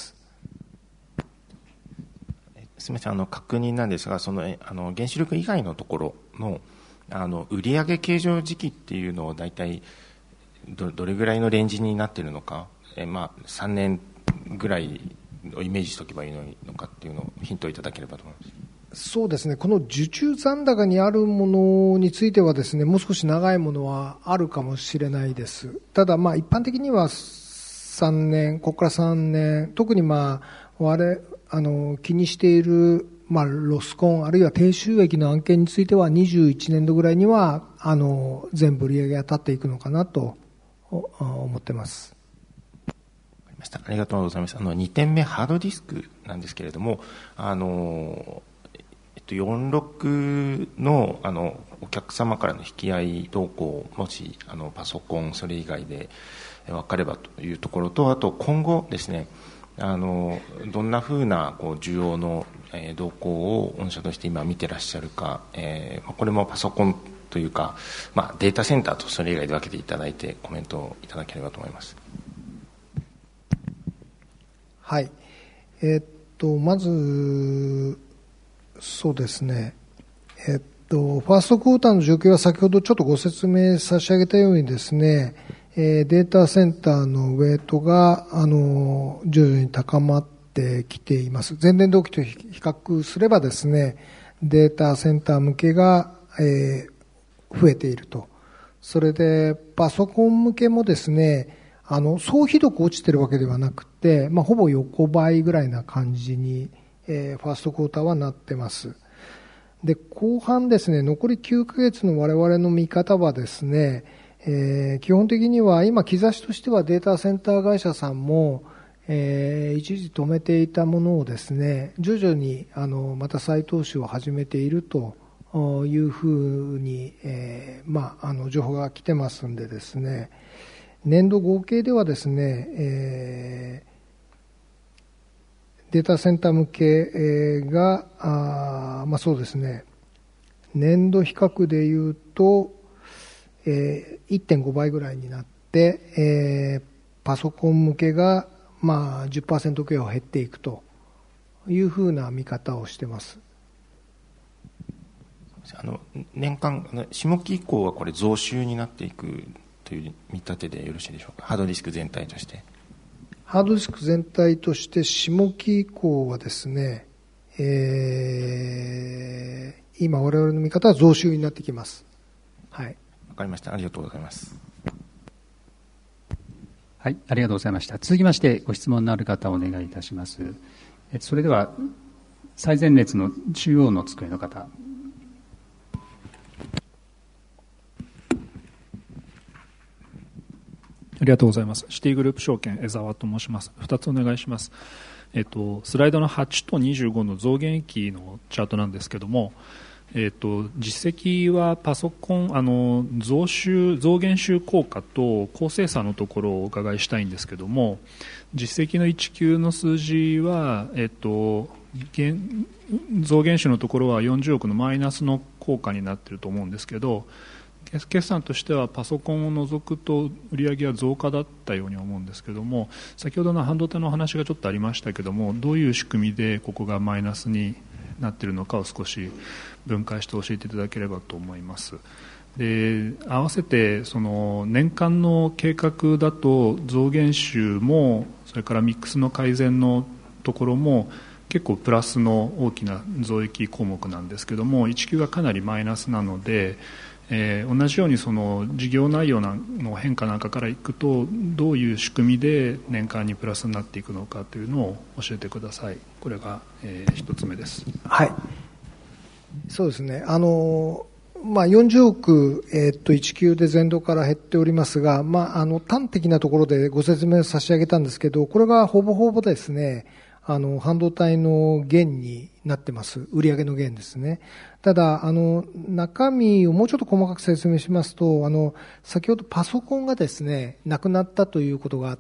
すみません、あの確認なんですが、そのあの原子力以外のところのあの売上計上時期っていうのを大体 ど, どれぐらいのレンジになっているのか、え、まあ、さんねんぐらいをイメージしておけばいいのかっていうのをヒントをいただければと思います。 そうですね、この受注残高にあるものについてはですね、もう少し長いものはあるかもしれないです。ただ、まあ、一般的にはさんねん、ここからさんねん、特に、まあ、我あの気にしている、まあ、ロスコンあるいは低収益の案件についてはにじゅういちねんどぐらいにはあの全部売り上げが立っていくのかなと思ってます。 ありがとうございます。あのにてんめ、ハードディスクなんですけれども、あの、えっと、よんじゅうろく の, あのお客様からの引き合い動向、もしあのパソコンそれ以外で分かればというところと、あと今後ですね、あのどんなふうなこう需要の、えー、動向を御社として今見てらっしゃるか、えー、これもパソコンというか、まあ、データセンターとそれ以外で分けていただいてコメントをいただければと思います。 はい、えー、っとまずそうですね、えー、っとファーストクォーターの状況は先ほどちょっとご説明差し上げたようにですね、えー、データセンターのウェイトがあの徐々に高まってきています。前年同期と比較すればですね、データセンター向けが、えー、増えていると。それでパソコン向けもですね、あの総ひどく落ちてるわけではなくて、まあ、ほぼ横ばいぐらいな感じに、えー、ファーストクォーターはなってます。で、後半ですね、残りきゅうかげつの我々の見方はですね、えー、基本的には今兆しとしてはデータセンター会社さんも、えー、一時止めていたものをですね、徐々にあのまた再投資を始めているというふうに、えー、まあ、あの情報が来てますんでですね、年度合計ではですね、えー、データセンター向けが、あまあそうですね、年度比較でいうと、えー、いってんごばいぐらいになって、えー、パソコン向けが、まあ、じゅっパーセント 程度減っていくというふうな見方をしています。 あの年間、下期以降はこれ増収になっていくという見立てでよろしいでしょうか。ハードディスク全体として。 ハードディスク全体として下期以降はですね、えー、今我々の見方は増収になってきます。はい。 わかりました。ありがとうございます。 はい、ありがとうございました。続きましてご質問のある方お願いいたします。それでは最前列の中央の机の方。 ありがとうございます。シティグループ証券江澤と申します。ふたつお願いします。えっと、スライドのはちとにじゅうごの増減益のチャートなんですけども、えっと、実績はパソコン、あの、増収、増減収効果と高精査のところをお伺いしたいんですけども、実績のいちきゅうの数字は、えっと、減増減収のところはよんじゅうおくのマイナスの効果になっていると思うんですけど、決算としてはパソコンを除くと売上は増加だったように思うんですけども、先ほどの半導体の話がちょっとありましたけども、どういう仕組みでここがマイナスになっているのかを少し分解して教えていただければと思います。で、合わせてその年間の計画だと増減収もそれからミックスの改善のところも結構プラスの大きな増益項目なんですけども、いちきゅうがかなりマイナスなので、えー、同じようにその事業内容の変化なんかからいくと、どういう仕組みで年間にプラスになっていくのかというのを教えてください。これが、えー、一つ目です。 はい、そうですね。あのまあ、よんじゅうおく、えー、っといちきゅうで前度から減っておりますが、まあ、あの端的なところでご説明差し上げたんですけど、これがほぼほぼですね、あの半導体の減になってます。売上の減ですね。ただ、あの中身をもうちょっと細かく説明しますと、あの先ほどパソコンがですねなくなったということがあって、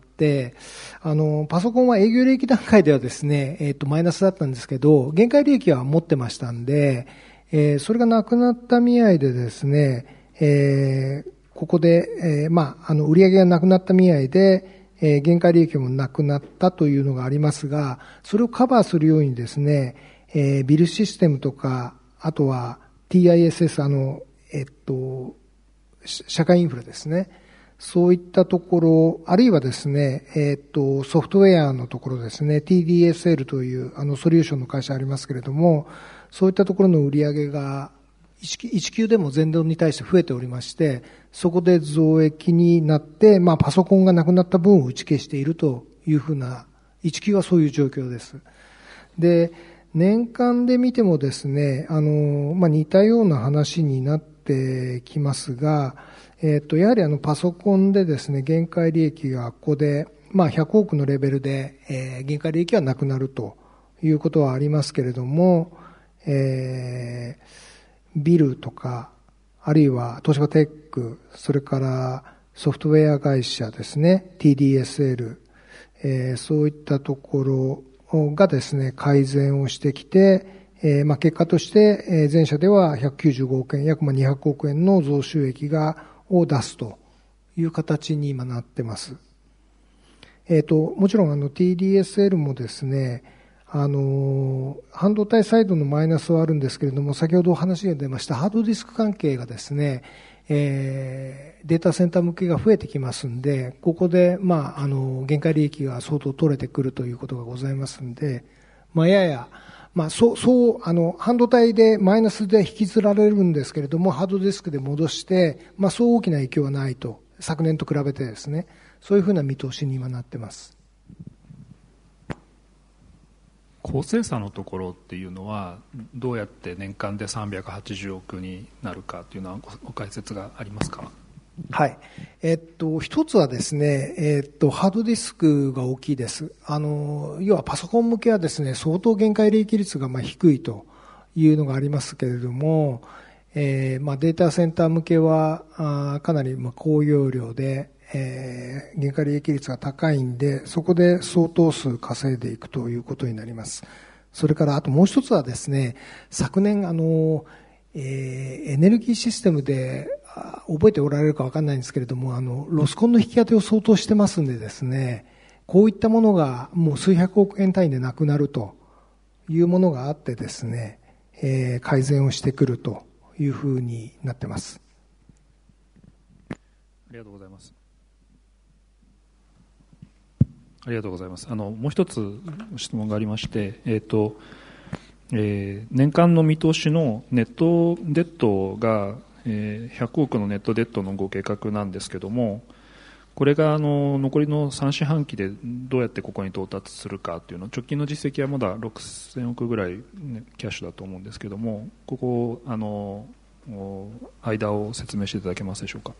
あのパソコンは営業利益段階ではですね、えー、っとマイナスだったんですけど、限界利益は持ってましたんで、えー、それがなくなった見合いでですね、えー、ここで、えー、まあ、あの、売上がなくなった見合いで、えー、限界利益もなくなったというのがありますが、それをカバーするようにですね、えー、ビルシステムとか、あとは ティーアイエスエス、あの、えっと、社会インフラですね。そういったところ、あるいはですね、えっと、ソフトウェアのところですね、ティーディーエスエル という、あの、ソリューションの会社ありますけれども、そういったところの売り上げがいちきゅうでも前度に対して増えておりまして、そこで増益になって、まあパソコンがなくなった分を打ち消しているというふうな、いちきゅうはそういう状況です。で、年間で見てもですね、あの、まあ似たような話になってきますが、えっと、やはりあのパソコンでですね、限界利益がここで、まあひゃくおくのレベルで、えー、限界利益はなくなるということはありますけれども、えー、ビルとか、あるいは東芝テック、それからソフトウェア会社ですね、ティーディーエスエル、えー、そういったところがですね、改善をしてきて、えー、まあ結果として、えー、全社ではひゃくきゅうじゅうごおくえん、約にひゃくおくえんの増収益が、を出すという形に今なってます。えっと、もちろんあの ティーディーエスエル もですね、あの、半導体サイドのマイナスはあるんですけれども、先ほどお話が出ましたハードディスク関係がですね、えー、データセンター向けが増えてきますんで、ここで、まあ、あの、限界利益が相当取れてくるということがございますんで、まあ、やや、まあ、そう、そう、あの、半導体でマイナスで引きずられるんですけれども、ハードディスクで戻して、まあ、そう大きな影響はないと、昨年と比べてですね、そういうふうな見通しに今なってます。 高精査のところっていうのはどうやって年間でさんびゃくはちじゅうおくになるかというのはご解説がありますか？ はい。えっと、一つはですね、えっと、ハードディスクが大きいです。あの、要はパソコン向けはですね、相当限界利益率がまあ低いというのがありますけれども、えー、まあデータセンター向けはあかなりまあ高容量で、えー、限界利益率が高いんで、そこで相当数稼いでいくということになります。それからあともう一つはですね、昨年あの、えー、エネルギーシステムで覚えておられるかわかんないんですけれども、あのロスコンの引き当てを相当してますんでですね、こういったものがもう数百億円単位でなくなるというものがあってですね、えー、改善をしてくるというふうになってます。 ありがとうございます。ありがとうございます。あのもう一つ質問がありまして、えーとえー、年間の見通しのネットデッドが、えー、ひゃくおくのネットデッドのご計画なんですけども、これがあの残りのさん四半期でどうやってここに到達するかというの、直近の実績はまだろくせんおくぐらい、ね、キャッシュだと思うんですけども、ここあの間を説明していただけますでしょうか。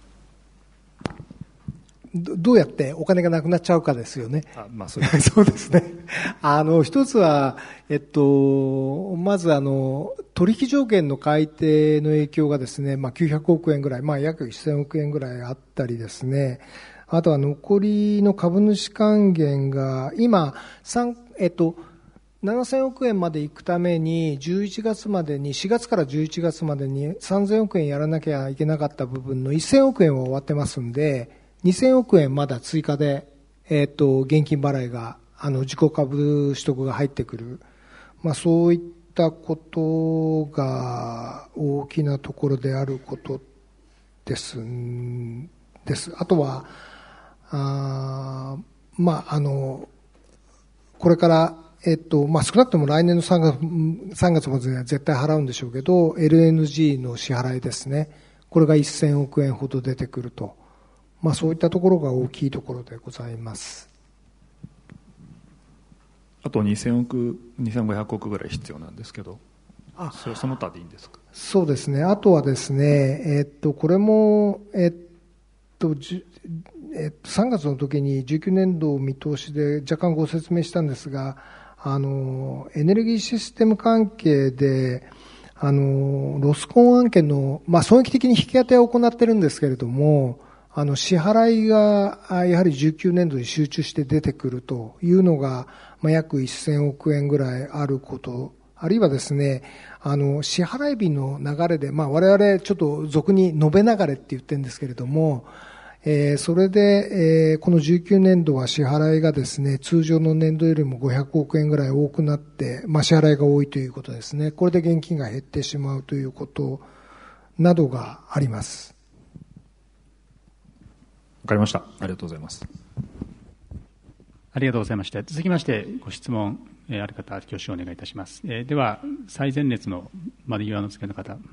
どうやってお金がなくなっちゃうかですよね。 あ、まあ、そうそうですね。あの、一つは、えっと、まずあの、取引条件の改定の影響がですね、まあ、きゅうひゃくおくえんぐらい、まあ、約せんおくえんぐらいあったりですね。あとは残りの株主還元が、今、三、えっと、ななせんおくえんまで行くために、じゅういちがつまでに、しがつからじゅういちがつまでにさんぜんおくえんやらなきゃいけなかった部分のせんおくえんは終わってますんで、にせんおくえんまだ追加で、えっと、現金払いが、あの、自己株取得が入ってくる。まあ、そういったことが大きなところであることです。です。あとは、あまあ、あの、これから、 えっと、まあ、少なくとも来年のさんがつ、さんがつまでには絶対払うんでしょうけど、エルエヌジー の支払いですね。これがせんおくえんほど出てくると。まあ、そういったところが大きいところでございます。 あとにせんおく、にせんごひゃくおくぐらい必要なんですけど、 あ、 それその他でいいんですか？ そうですね。あとはですね、えっと、これも、えっと、じえっと、さんがつの時にじゅうきゅうねんど見通しで若干ご説明したんですが、あの、エネルギーシステム関係で、あの、ロスコン案件の、まあ、損益的に引き当てを行ってるんですけれども、あの、支払いが、やはりじゅうきゅうねんどに集中して出てくるというのが、まあ、約せんおくえんぐらいあること、あるいはですね、あの、支払い日の流れで、まあ、我々ちょっと俗に延べ流れって言ってるんですけれども、えー、それで、えー、このじゅうきゅうねんどは支払いがですね、通常の年度よりもごひゃくおくえんぐらい多くなって、まあ、支払いが多いということですね。これで現金が減ってしまうということなどがあります。 わかりました。ありがとうございます。 ありがとうございました。続きまして、ご質問、えー、ある方、挙手をお願いいたします。えー、では、最前列の窓際の付けの方。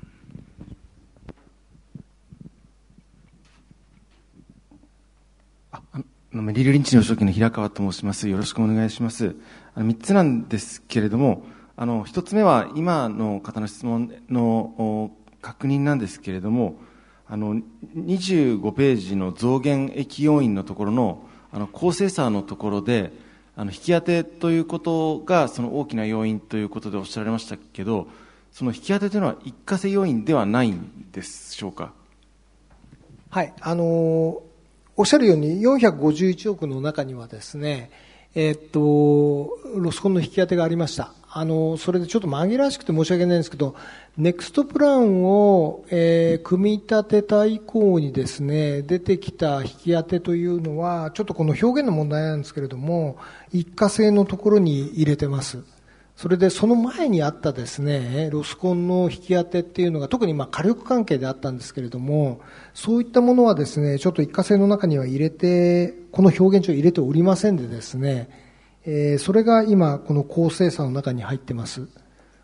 ああのメリルリンチの証券の平川と申します。よろしくお願いします。あのみっつなんですけれども、あのひとつめは今の方の質問の確認なんですけれども、あのにじゅうごページの増減益要因のところのあの構成差のところで、あの引き当てということがその大きな要因ということでおっしゃられましたけど、その引き当てというのは一過性要因ではないんでしょうか。 はい、あのーおっしゃるようによんひゃくごじゅういちおくの中にはですね、えー、っと、ロスコンの引き当てがありました。あの、それでちょっと紛らわしくて申し訳ないんですけど、ネクストプランを、えー、組み立てた以降にですね、出てきた引き当てというのは、ちょっとこの表現の問題なんですけれども、一過性のところに入れてます。それでその前にあったですね、ロスコンの引き当てっていうのが特にまあ火力関係であったんですけれども、そういったものはですね、ちょっと一過性の中には入れて、この表現上入れておりませんでですね、えー、それが今この構成差の中に入ってます。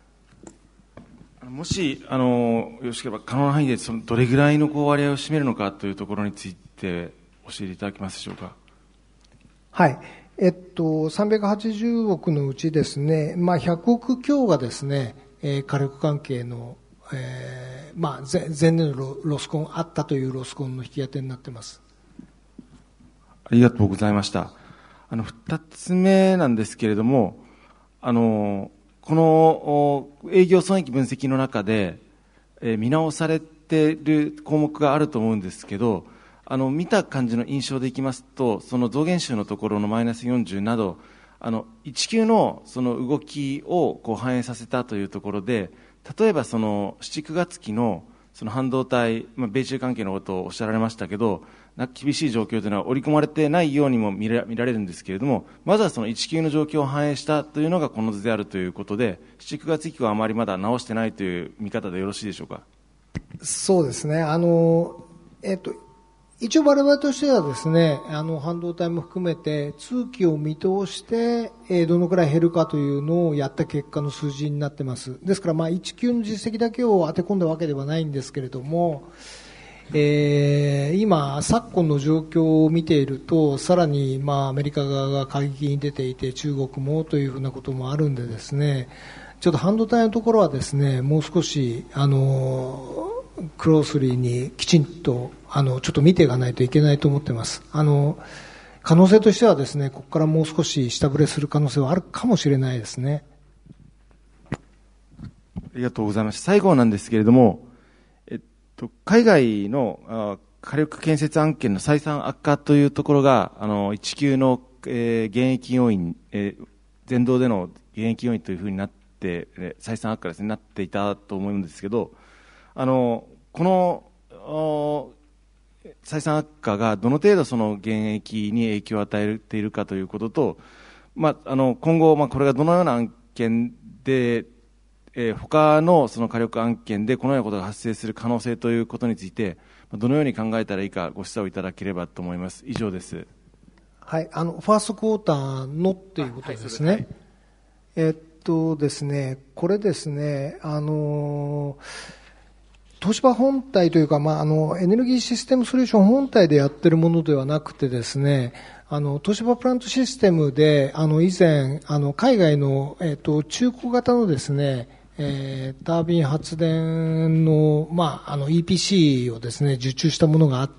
もしあのよろしければ可能な範囲でそのどれぐらいのこう割合を占めるのかというところについて教えていただけますでしょうか。 はい。えっと、さんびゃくはちじゅうおくのうちですね、まあ、ひゃくおく強がですね、えー、火力関係の、えー、まあ、前年のロ、ロスコンあったというロスコンの引き当てになっています。 ありがとうございました。あの、二つ目なんですけれども、あの、この営業損益分析の中で、えー、見直されている項目があると思うんですけど、あの見た感じの印象でいきますと、その増減収のところのマイナスよんじゅうなど、あのいち級のその動きをこう反映させたというところで、例えばそのしち、くがつ期のその半導体、まあ、米中関係のことをおっしゃられましたけど、厳しい状況というのは織り込まれてないようにも見ら、見られるんですけれども、まずはそのいち級の状況を反映したというのがこの図であるということで、しち、くがつ期はあまりまだ直してないという見方でよろしいでしょうか。 そうですね。あの、えっと、一応我々としてはですね、あの半導体も含めて通期を見通して、えー、どのくらい減るかというのをやった結果の数字になっています。ですからまあいち級の実績だけを当て込んだわけではないんですけれども、えー、今昨今の状況を見ていると、さらにまあアメリカ側が過激に出ていて、中国もというふうなこともあるんでですね、ちょっと半導体のところはですね、もう少しあのクロースリーにきちんとあのちょっと見ていかないといけないと思っています。あの可能性としてはですね、ここからもう少し下振れする可能性はあるかもしれないですね。 ありがとうございます。最後なんですけれども、えっと、海外のあ火力建設案件の採算悪化というところがあのいち級の、えー、減益要因、えー、全道での減益要因というふうになって、えー、採算悪化ですね、なっていたと思うんですけど、あのこの採算悪化がどの程度その減益に影響を与えているかということと、まあ、あの今後、まあ、これがどのような案件で、えー、他のその火力案件でこのようなことが発生する可能性ということについてどのように考えたらいいかご示唆をいただければと思います。以上です。 はい、あのファーストクォーターのということですね。 えっとですね、これですね、あの、東芝本体というか、まあ、あの、エネルギーシステムソリューション本体でやってるものではなくてですね、あの、東芝プラントシステムで、あの、以前、あの、海外の、えっと、中古型のですね、えー、タービン発電の、まあ、あの、イーピーシー をですね、受注したものがあって、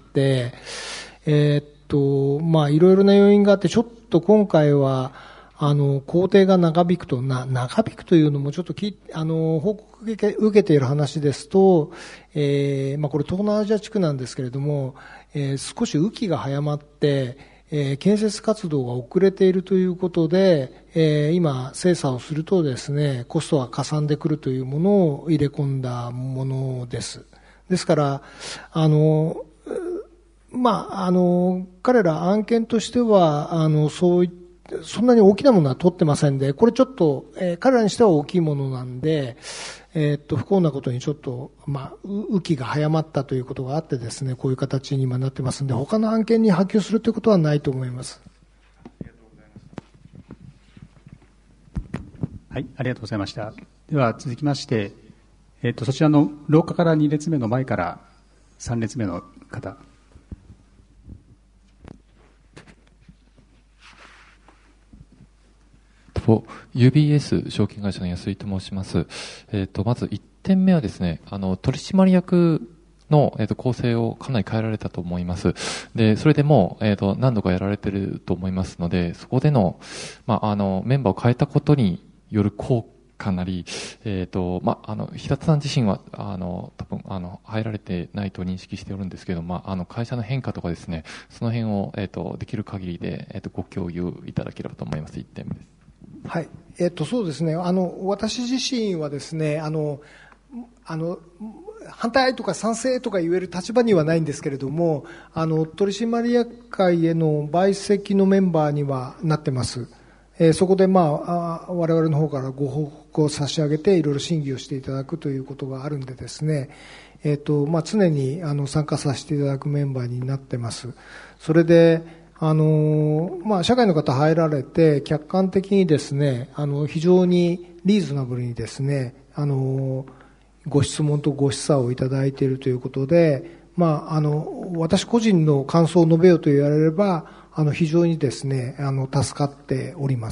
えー、っと、まあ、いろいろな要因があって、ちょっと今回は、あの、工程が長引くと、な、長引くというのもちょっとき、あの、報告受け、受けている話ですと、えー、まあ、これ東南アジア地区なんですけれども、えー、少し雨季が早まって、えー、建設活動が遅れているということで、えー、今、精査をするとですね、コストがかさんでくるというものを入れ込んだものです。ですから、あの、まあ、あの、彼ら案件としては、あの、そういった、そんなに大きなものは取ってませんで、これちょっと、えー、彼らにしては大きいものなんで、えー、っと、不幸なことにちょっと、まあ、雨季が早まったということがあってですね、こういう形に今なってますんで、他の案件に波及するということはないと思います。 はい、ありがとうございました。では続きまして、えー、っと、そちらの廊下からに列目の前からさん列目の方。 ユービーエス 証券会社の安井と申します。えっと、まずいってんめはですね、あの、取締役の、えっと、構成をかなり変えられたと思います。で、それでもう、えっと、何度かやられてると思いますので、そこでの、まあ、あの、メンバーを変えたことによる効果なり、えっと、まあ、あの、平田さん自身は、あの、多分、あの、入られてないと認識しておるんですけど、まあ、あの、会社の変化とかですね、その辺を、えっと、できる限りで、えっと、ご共有いただければと思います。いってんめです。 はい。えっと、そうですね。あの、私自身はですね、あの、あの、反対とか賛成とか言える立場にはないんですけれども、あの、取締役会への陪席のメンバーにはなってます。えー、そこで、まあ、あ我々の方からご報告を差し上げて、いろいろ審議をしていただくということがあるんでですね、えっと、まあ、常に、あの、参加させていただくメンバーになってます。それで、あの、まあ、社会の方入られて、客観的にですね、あの、非常にリーズナブルにですね、あの、ご質問とご示唆をいただいているということで、まあ、あの、私個人の感想を述べようと言われれば、あの、非常にですね、あの、助かっております。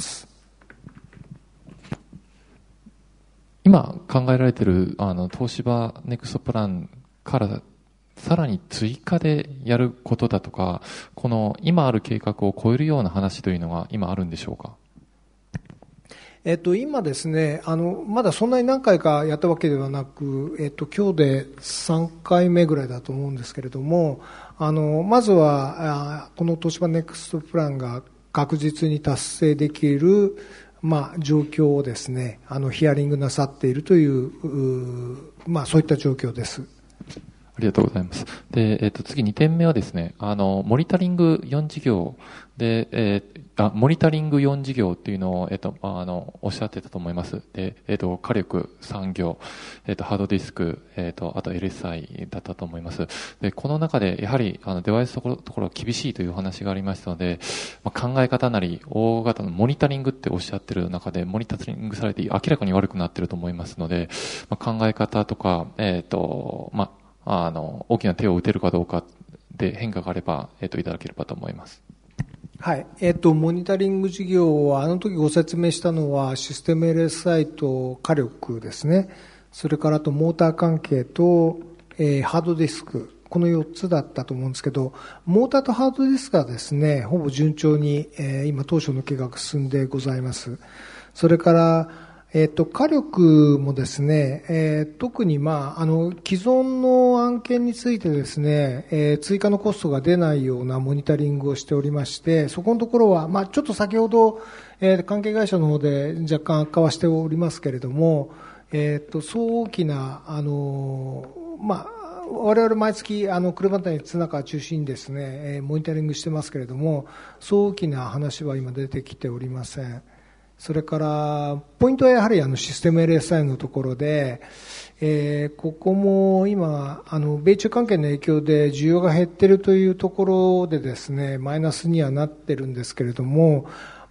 今考えられている、あの、東芝ネクストプランからさらに追加でやることだとか、この今ある計画を超えるような話というのが今あるんでしょうか。 えっと、今ですね、あの、まだそんなに何回かやったわけではなく、えっと、今日でさんかいめぐらいだと思うんですけれども、あの、まずは、この東芝ネクストプランが確実に達成できる、まあ、状況をですね、あの、ヒアリングなさっているという、うまあ、そういった状況です。 ありがとうございます。で、えっと、次にてんめはですね、あの、モニタリングよん事業で、えー、あ、モニタリングよん事業っていうのを、えっと、あの、おっしゃってたと思います。で、えっと、火力さん行、えっと、ハードディスク、えっと、あと エルエスアイ だったと思います。で、この中で、やはり、あの、デバイスところ、ところ厳しいというお話がありましたので、まあ、考え方なり、大型のモニタリングっておっしゃってる中で、モニタリングされて明らかに悪くなってると思いますので、まあ、考え方とか、えっと、まあ、あの、大きな手を打てるかどうかで変化があれば、えっと、いただければと思います。 はい。えっと、モニタリング事業は、あの時ご説明したのは、システム エルエスアイ と火力ですね。それからあとモーター関係と、えー、ハードディスク。このよっつだったと思うんですけど、モーターとハードディスクはですね、ほぼ順調に、えー、今当初の計画進んでございます。それから、えっと、火力もですね、えー、特にまあ、あの、既存の案件についてですね、えー、追加のコストが出ないようなモニタリングをしておりまして、そこのところは、まあ、ちょっと先ほど、えー、関係会社の方で若干悪化はしておりますけれども、えっと、そう大きな、あの、まあ、我々毎月、あの、車谷津中中心にですね、えー、モニタリングしてますけれども、そう大きな話は今出てきておりません。それから、ポイントはやはりあのシステム エルエスアイ のところで、えー、ここも今、あの、米中関係の影響で需要が減っているというところでですね、マイナスにはなってるんですけれども、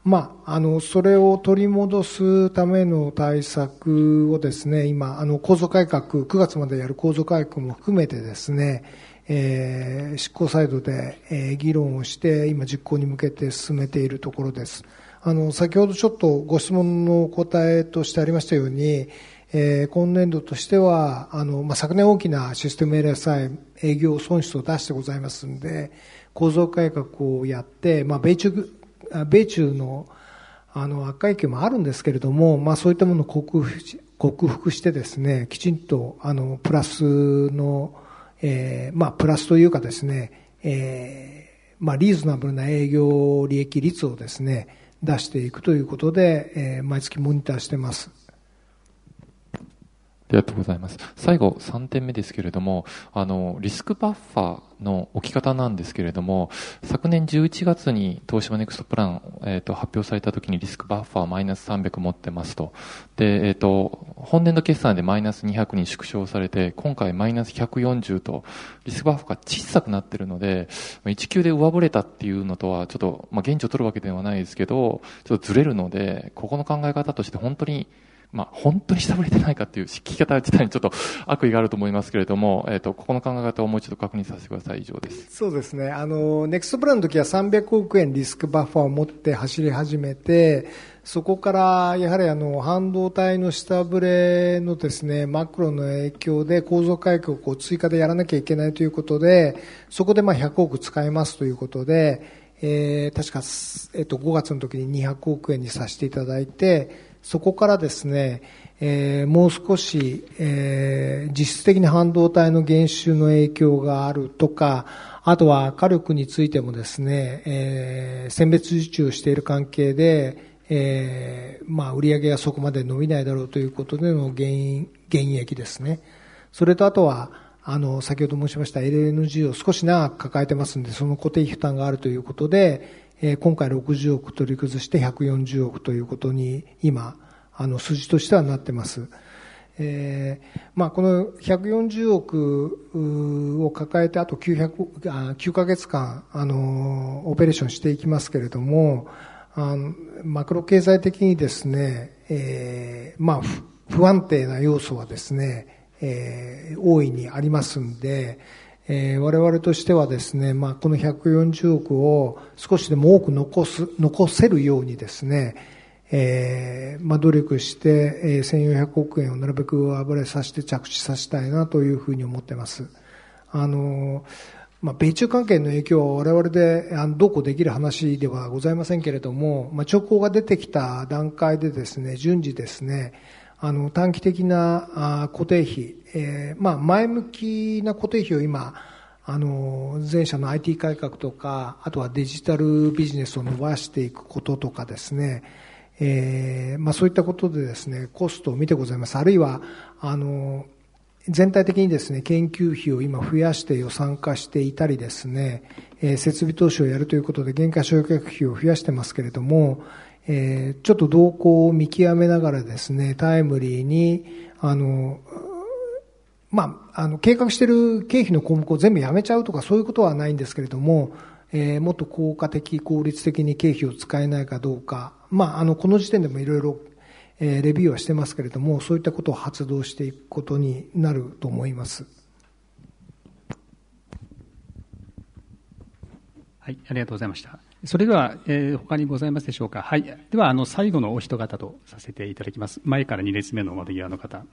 まあ、あの、それを取り戻すための対策をですね、今、あの、構造改革、くがつまでやる構造改革も含めてですね、えー、執行サイドで、えー、議論をして、今実行に向けて進めているところです。あの、先ほどちょっとご質問の答えとしてありましたように、えー、今年度としては、あの、まあ、昨年大きなシステムエラーさえ営業損失を出してございますんで、構造改革をやって、まあ、米中、米中の、あの、悪化影響もあるんですけれども、まあ、そういったものを克服し、克服してですね、きちんと、あの、プラスの、えー、まあ、プラスというかですね、えー、まあ、リーズナブルな営業利益率をですね、出していくということで、えー、毎月モニターしてます。 ありがとうございます。最後さんてんめですけれども、あのリスクバッファーの置き方なんですけれども、昨年じゅういちがつに東芝ネクストプラン、えー、と発表されたときにリスクバッファーマイナスさんびゃく持ってますと。で、えー、と本年度決算でマイナスにひゃくに縮小されて、今回マイナスひゃくよんじゅうとリスクバッファーが小さくなっているので、いち級で上振れたっていうのとはちょっと、まあ、現地を取るわけではないですけど、ちょっとずれるので、ここの考え方として本当にまあ、本当に下振れてないかっていう聞き方自体にちょっと悪意があると思いますけれども、えっと、ここの考え方をもう一度確認させてください。以上です。 そうですね。あの、ネクストプランの時はさんびゃくおくえんリスクバッファーを持って走り始めて、そこからやはりあの、半導体の下振れのですね、マクロの影響で構造改革を追加でやらなきゃいけないということで、そこでまあひゃくおく使えますということで、えー、確か、えっと、ごがつの時ににひゃくおくえんにさせていただいて、そこからですね、えー、もう少し、えー、実質的に半導体の減収の影響があるとか、あとは火力についてもですね、えー、選別受注している関係で、えー、まあ売上がそこまで伸びないだろうということでの減因、減益ですね。それとあとは、あの、先ほど申しました エルエヌジー を少し長く抱えてますんで、その固定負担があるということで、えー、今回ろくじゅうおく取り崩してひゃくよんじゅうおくということに今、あの、数字としてはなってます。えー、まあ、このひゃくよんじゅうおくを抱えてあときゅうひゃく、あ、きゅうかげつかん、あの、オペレーションしていきますけれども、あの、マクロ経済的にですね、えー、まあ、不安定な要素はですね、えー、大いにありますんで、えー、我々としてはですね、まあ、このひゃくよんじゅうおくを少しでも多く残す、残せるようにですね、えー、まあ、努力して、えー、せんよんひゃくおくえんをなるべく上振れさせて着地させたいなというふうに思っています。あの、まあ、米中関係の影響は我々であのどうこうできる話ではございませんけれども、まあ、兆候が出てきた段階でですね、順次ですね、あの、短期的な固定費、えー、まあ、前向きな固定費を今、あの、前者の アイティー 改革とか、あとはデジタルビジネスを伸ばしていくこととかですね、えー、まあ、そういったことでですね、コストを見てございます。あるいは、あの、全体的にですね、研究費を今増やして予算化していたりですね、えー、設備投資をやるということで、減価償却費を増やしてますけれども、えー、ちょっと動向を見極めながらですね、タイムリーに、あの、まあ、あの、計画している経費の項目を全部やめちゃうとかそういうことはないんですけれども、えー、もっと効果的、効率的に経費を使えないかどうか、まあ、あの、この時点でもいろいろ、えー、レビューはしてますけれども、そういったことを発動していくことになると思います。 はい、ありがとうございました。それでは、えー、他にございますでしょうか。はい。では、あの、最後のお一方とさせていただきます。前からに列目の窓際の方。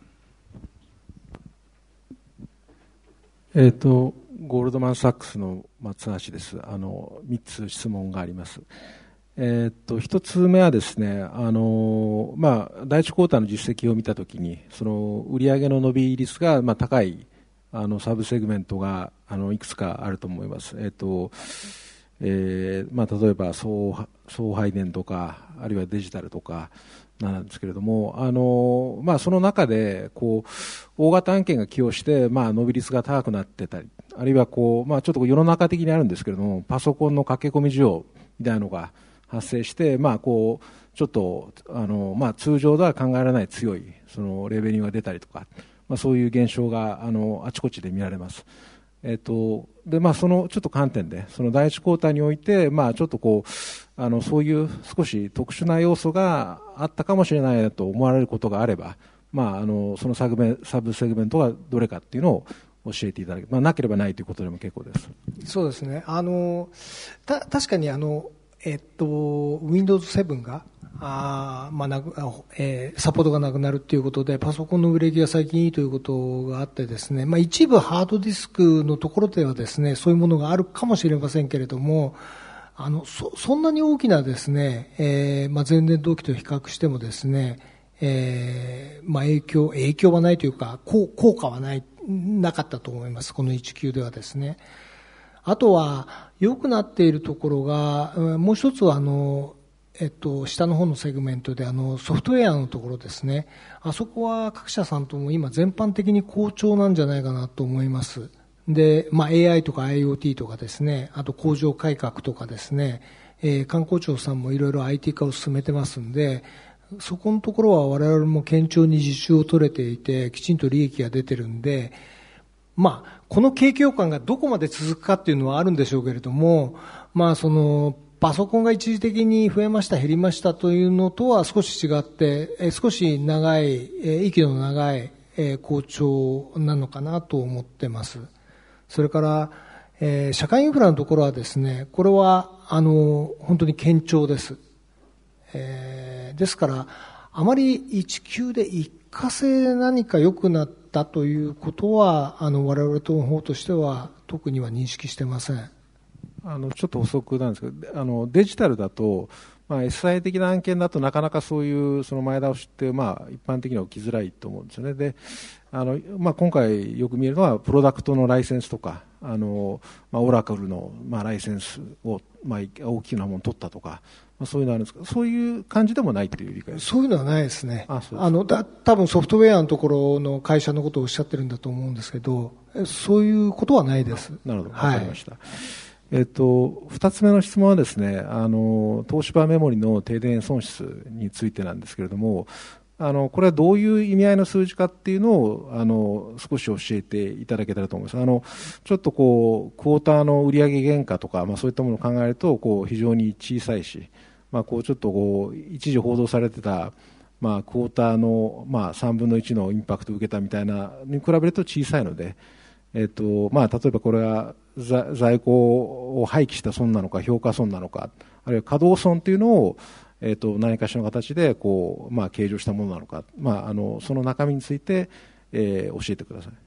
えっと、ゴールドマンサックスの松橋です。あの、みっつ質問があります。えっと、一つ目はですね、あの、まあ、第一クォーターの実績を見たときに、その、売上の伸び率が、まあ、高い、あの、サブセグメントが、あの、いくつかあると思います。えっと、えーまあ、例えば送送配電とかあるいはデジタルとかなんですけれども、あのまあ、その中でこう大型案件が起用して、まあ、伸び率が高くなってたり、あるいはこう、まあ、ちょっと世の中的にあるんですけれども、パソコンの駆け込み需要みたいなのが発生して、まあ、こうちょっとあの、まあ、通常では考えられない強いそのレベニューが出たりとか、まあ、そういう現象があのあちこちで見られます。 えっと、で、まあ、そのちょっと観点で、その第一クォーターにおいて、まあ、ちょっとこう、あの、そういう少し特殊な要素があったかもしれないと思われることがあれば、まあ、あの、そのサブサブセグメントがどれかっていうのを教えていただけ、まあ、なければないということでも結構です。 そうですね。あの、た、確かにあの、えっと、ウィンドウズセブン が、あまあなくえー、サポートがなくなるということで、パソコンの売れ行きが最近いいということがあってですね、まあ、一部ハードディスクのところではですね、そういうものがあるかもしれませんけれども、あの、そ、そんなに大きなですね、えー、まあ、前年同期と比較してもですね、えー、まあ、影響、影響はないというか、効果はない、なかったと思います。このいち級ではですね。あとは、良くなっているところが、もう一つはあの、えっと、下の方のセグメントであのソフトウェアのところですね。あそこは各社さんとも今全般的に好調なんじゃないかなと思います。で、まあ エーアイ とか IoT とかですね、あと工場改革とかですね、えー、観光庁さんもいろいろ アイティー 化を進めてますんで、そこのところは我々も堅調に自主を取れていて、きちんと利益が出てるんで、まあ、この景況感がどこまで続くかっていうのはあるんでしょうけれども、まあその、パソコンが一時的に増えました減りましたというのとは少し違って、え少し長い、え息の長い、え好調なのかなと思ってます。それから、えー、社会インフラのところはですね、これはあの本当に堅調です。えー、ですからあまりいち級で一過性で何か良くなったということはあの我々の方としては特には認識してません。 あのちょっと補足なんですけど、あのデジタルだと、まあ、エスアイ 的な案件だとなかなかそういうその前倒しって、まあ、一般的には起きづらいと思うんですよね。であの、まあ、今回よく見えるのはプロダクトのライセンスとか、あの、まあ、オラクルの、まあ、ライセンスを、まあ、大きなもの取ったとか、まあ、そういうのあるんですけど、そういう感じでもないという理解です。 そういうのはないですね。 あ、そうです。 あのだ多分ソフトウェアのところの会社のことをおっしゃってるんだと思うんですけど、そういうことはないです。 なるほど、わかりました。はい、えっと、二つ目の質問はですね、あの、東芝メモリの停電損失についてなんですけれども、あの、これはどういう意味合いの数字かっていうのを、あの、少し教えていただけたらと思います。あの、ちょっとこう、クォーターの売上原価とか、まあそういったものを考えると、こう、非常に小さいし、まあこう、ちょっとこう、一時報道されてた、まあクォーターの、まあさんぶんのいちのインパクトを受けたみたいなに比べると小さいので、えっと、まあ例えばこれは、在庫を廃棄した損なのか評価損なのか、あるいは稼働損というのを、えー、と何かしらの形でこう、まあ、計上したものなのか、まあ、あのその中身について、えー、教えてください。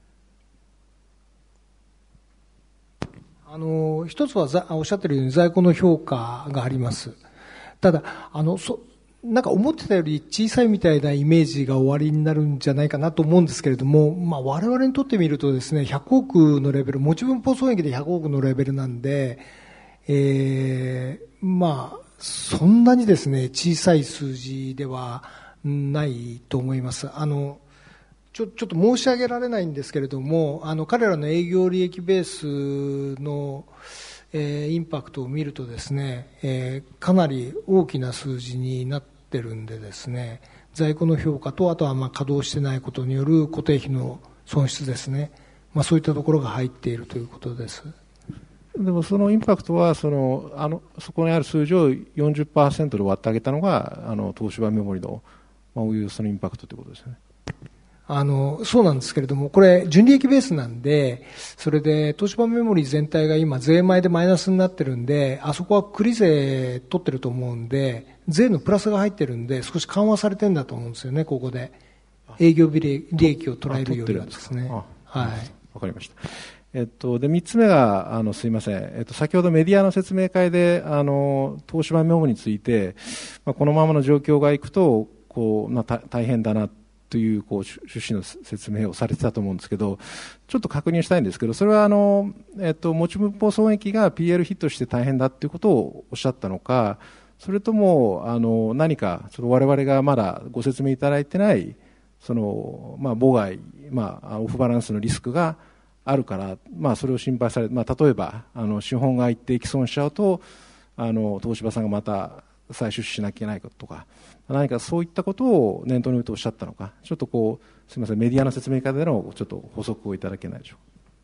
あの一つはおっしゃっているように在庫の評価があります。ただあのそなんか思ってたより小さいみたいなイメージが終わりになるんじゃないかなと思うんですけれども、まあ、我々にとってみるとですね、ひゃくおくのレベル、持ち分放送益でひゃくおくのレベルなんで、えー、まあそんなにですね小さい数字ではないと思います。あのちょ、ちょっと申し上げられないんですけれども、あの彼らの営業利益ベースのえー、インパクトを見るとですね、えー、かなり大きな数字になってるんでですね、在庫の評価とあとはまあ稼働してないことによる固定費の損失ですね、まあ、そういったところが入っているということです。 でもそのインパクトはそのあのそこにある数字を よんじゅっパーセント で割ってあげたのがあの東芝メモリの、まあ、おいうそのインパクトということですね。 あのそうなんですけれども、これ純利益ベースなんで、それで東芝メモリ全体が今税前でマイナスになってるんで、あそこは繰り税取ってると思うんで、税のプラスが入ってるんで少し緩和されてるんだと思うんですよね。ここで営業利益を捉えるよりはですね。はい、 わかりました。えっと、でみっつめがあのすいません、えっと、先ほどメディアの説明会であの東芝メモについて、まあ、このままの状況がいくとこう、まあ、大変だなというこう趣旨の説明をされてたと思うんですけど、ちょっと確認したいんですけど、それはあの、えっと、持ち分放損益が ピーエル ヒットして大変だということをおっしゃったのか、それともあの何かその我々がまだご説明いただいてないその、まあ、妨害、まあ、オフバランスのリスクがあるから、まあ、それを心配されて、まあ、例えばあの資本が一定毀損しちゃうとあの東芝さんがまた再出資しなきゃいけないかとか、何かそういったことを念頭に置いておっしゃったのか、ちょっとこうすみません、メディアの説明会でのちょっと補足をいただけないでしょうか。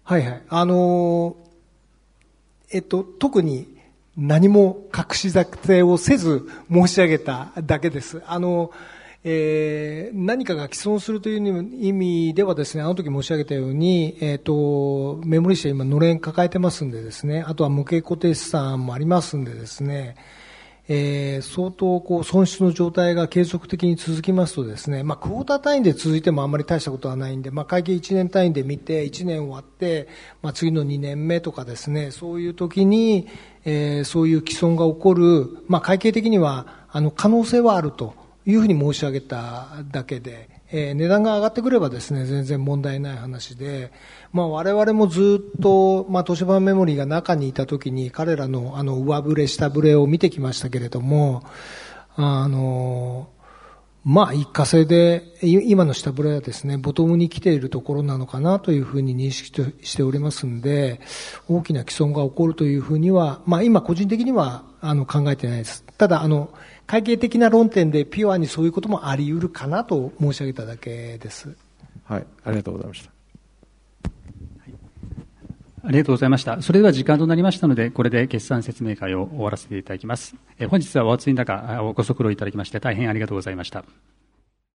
はいはい。あのー、えっと、特に何も隠し立てをせず申し上げただけです。あの、えー、何かが既存するという意味ではですね、あの時申し上げたように、えっと、メモリ社今のれん抱えてますんでですね、あとは無形固定資産もありますんでですね、えー、相当こう損失の状態が継続的に続きますとですね、まあ、クォーター単位で続いてもあんまり大したことはないんで、まあ、会計いちねん単位で見ていちねん終わって、まあ、次のにねんめとかですね、そういう時に、えー、そういう既存が起こる、まあ、会計的にはあの可能性はあるというふうに申し上げただけで、えー、値段が上がってくればですね、全然問題ない話で、まあ、我々もずっと、まあ、東芝メモリーが中にいたときに彼らのあの上振れ下振れを見てきましたけれども、あのまあ一過性で今の下振れはですねボトムに来ているところなのかなというふうに認識しておりますので、大きな既存が起こるというふうには、まあ、今個人的にはあの考えてないです。ただあの会計的な論点でピュアにそういうこともあり得るかなと申し上げただけです。 はい、ありがとうございました。 ありがとうございました。それでは時間となりましたので、これで決算説明会を終わらせていただきます。え本日はお集いの中、ご足労いただきまして大変ありがとうございました。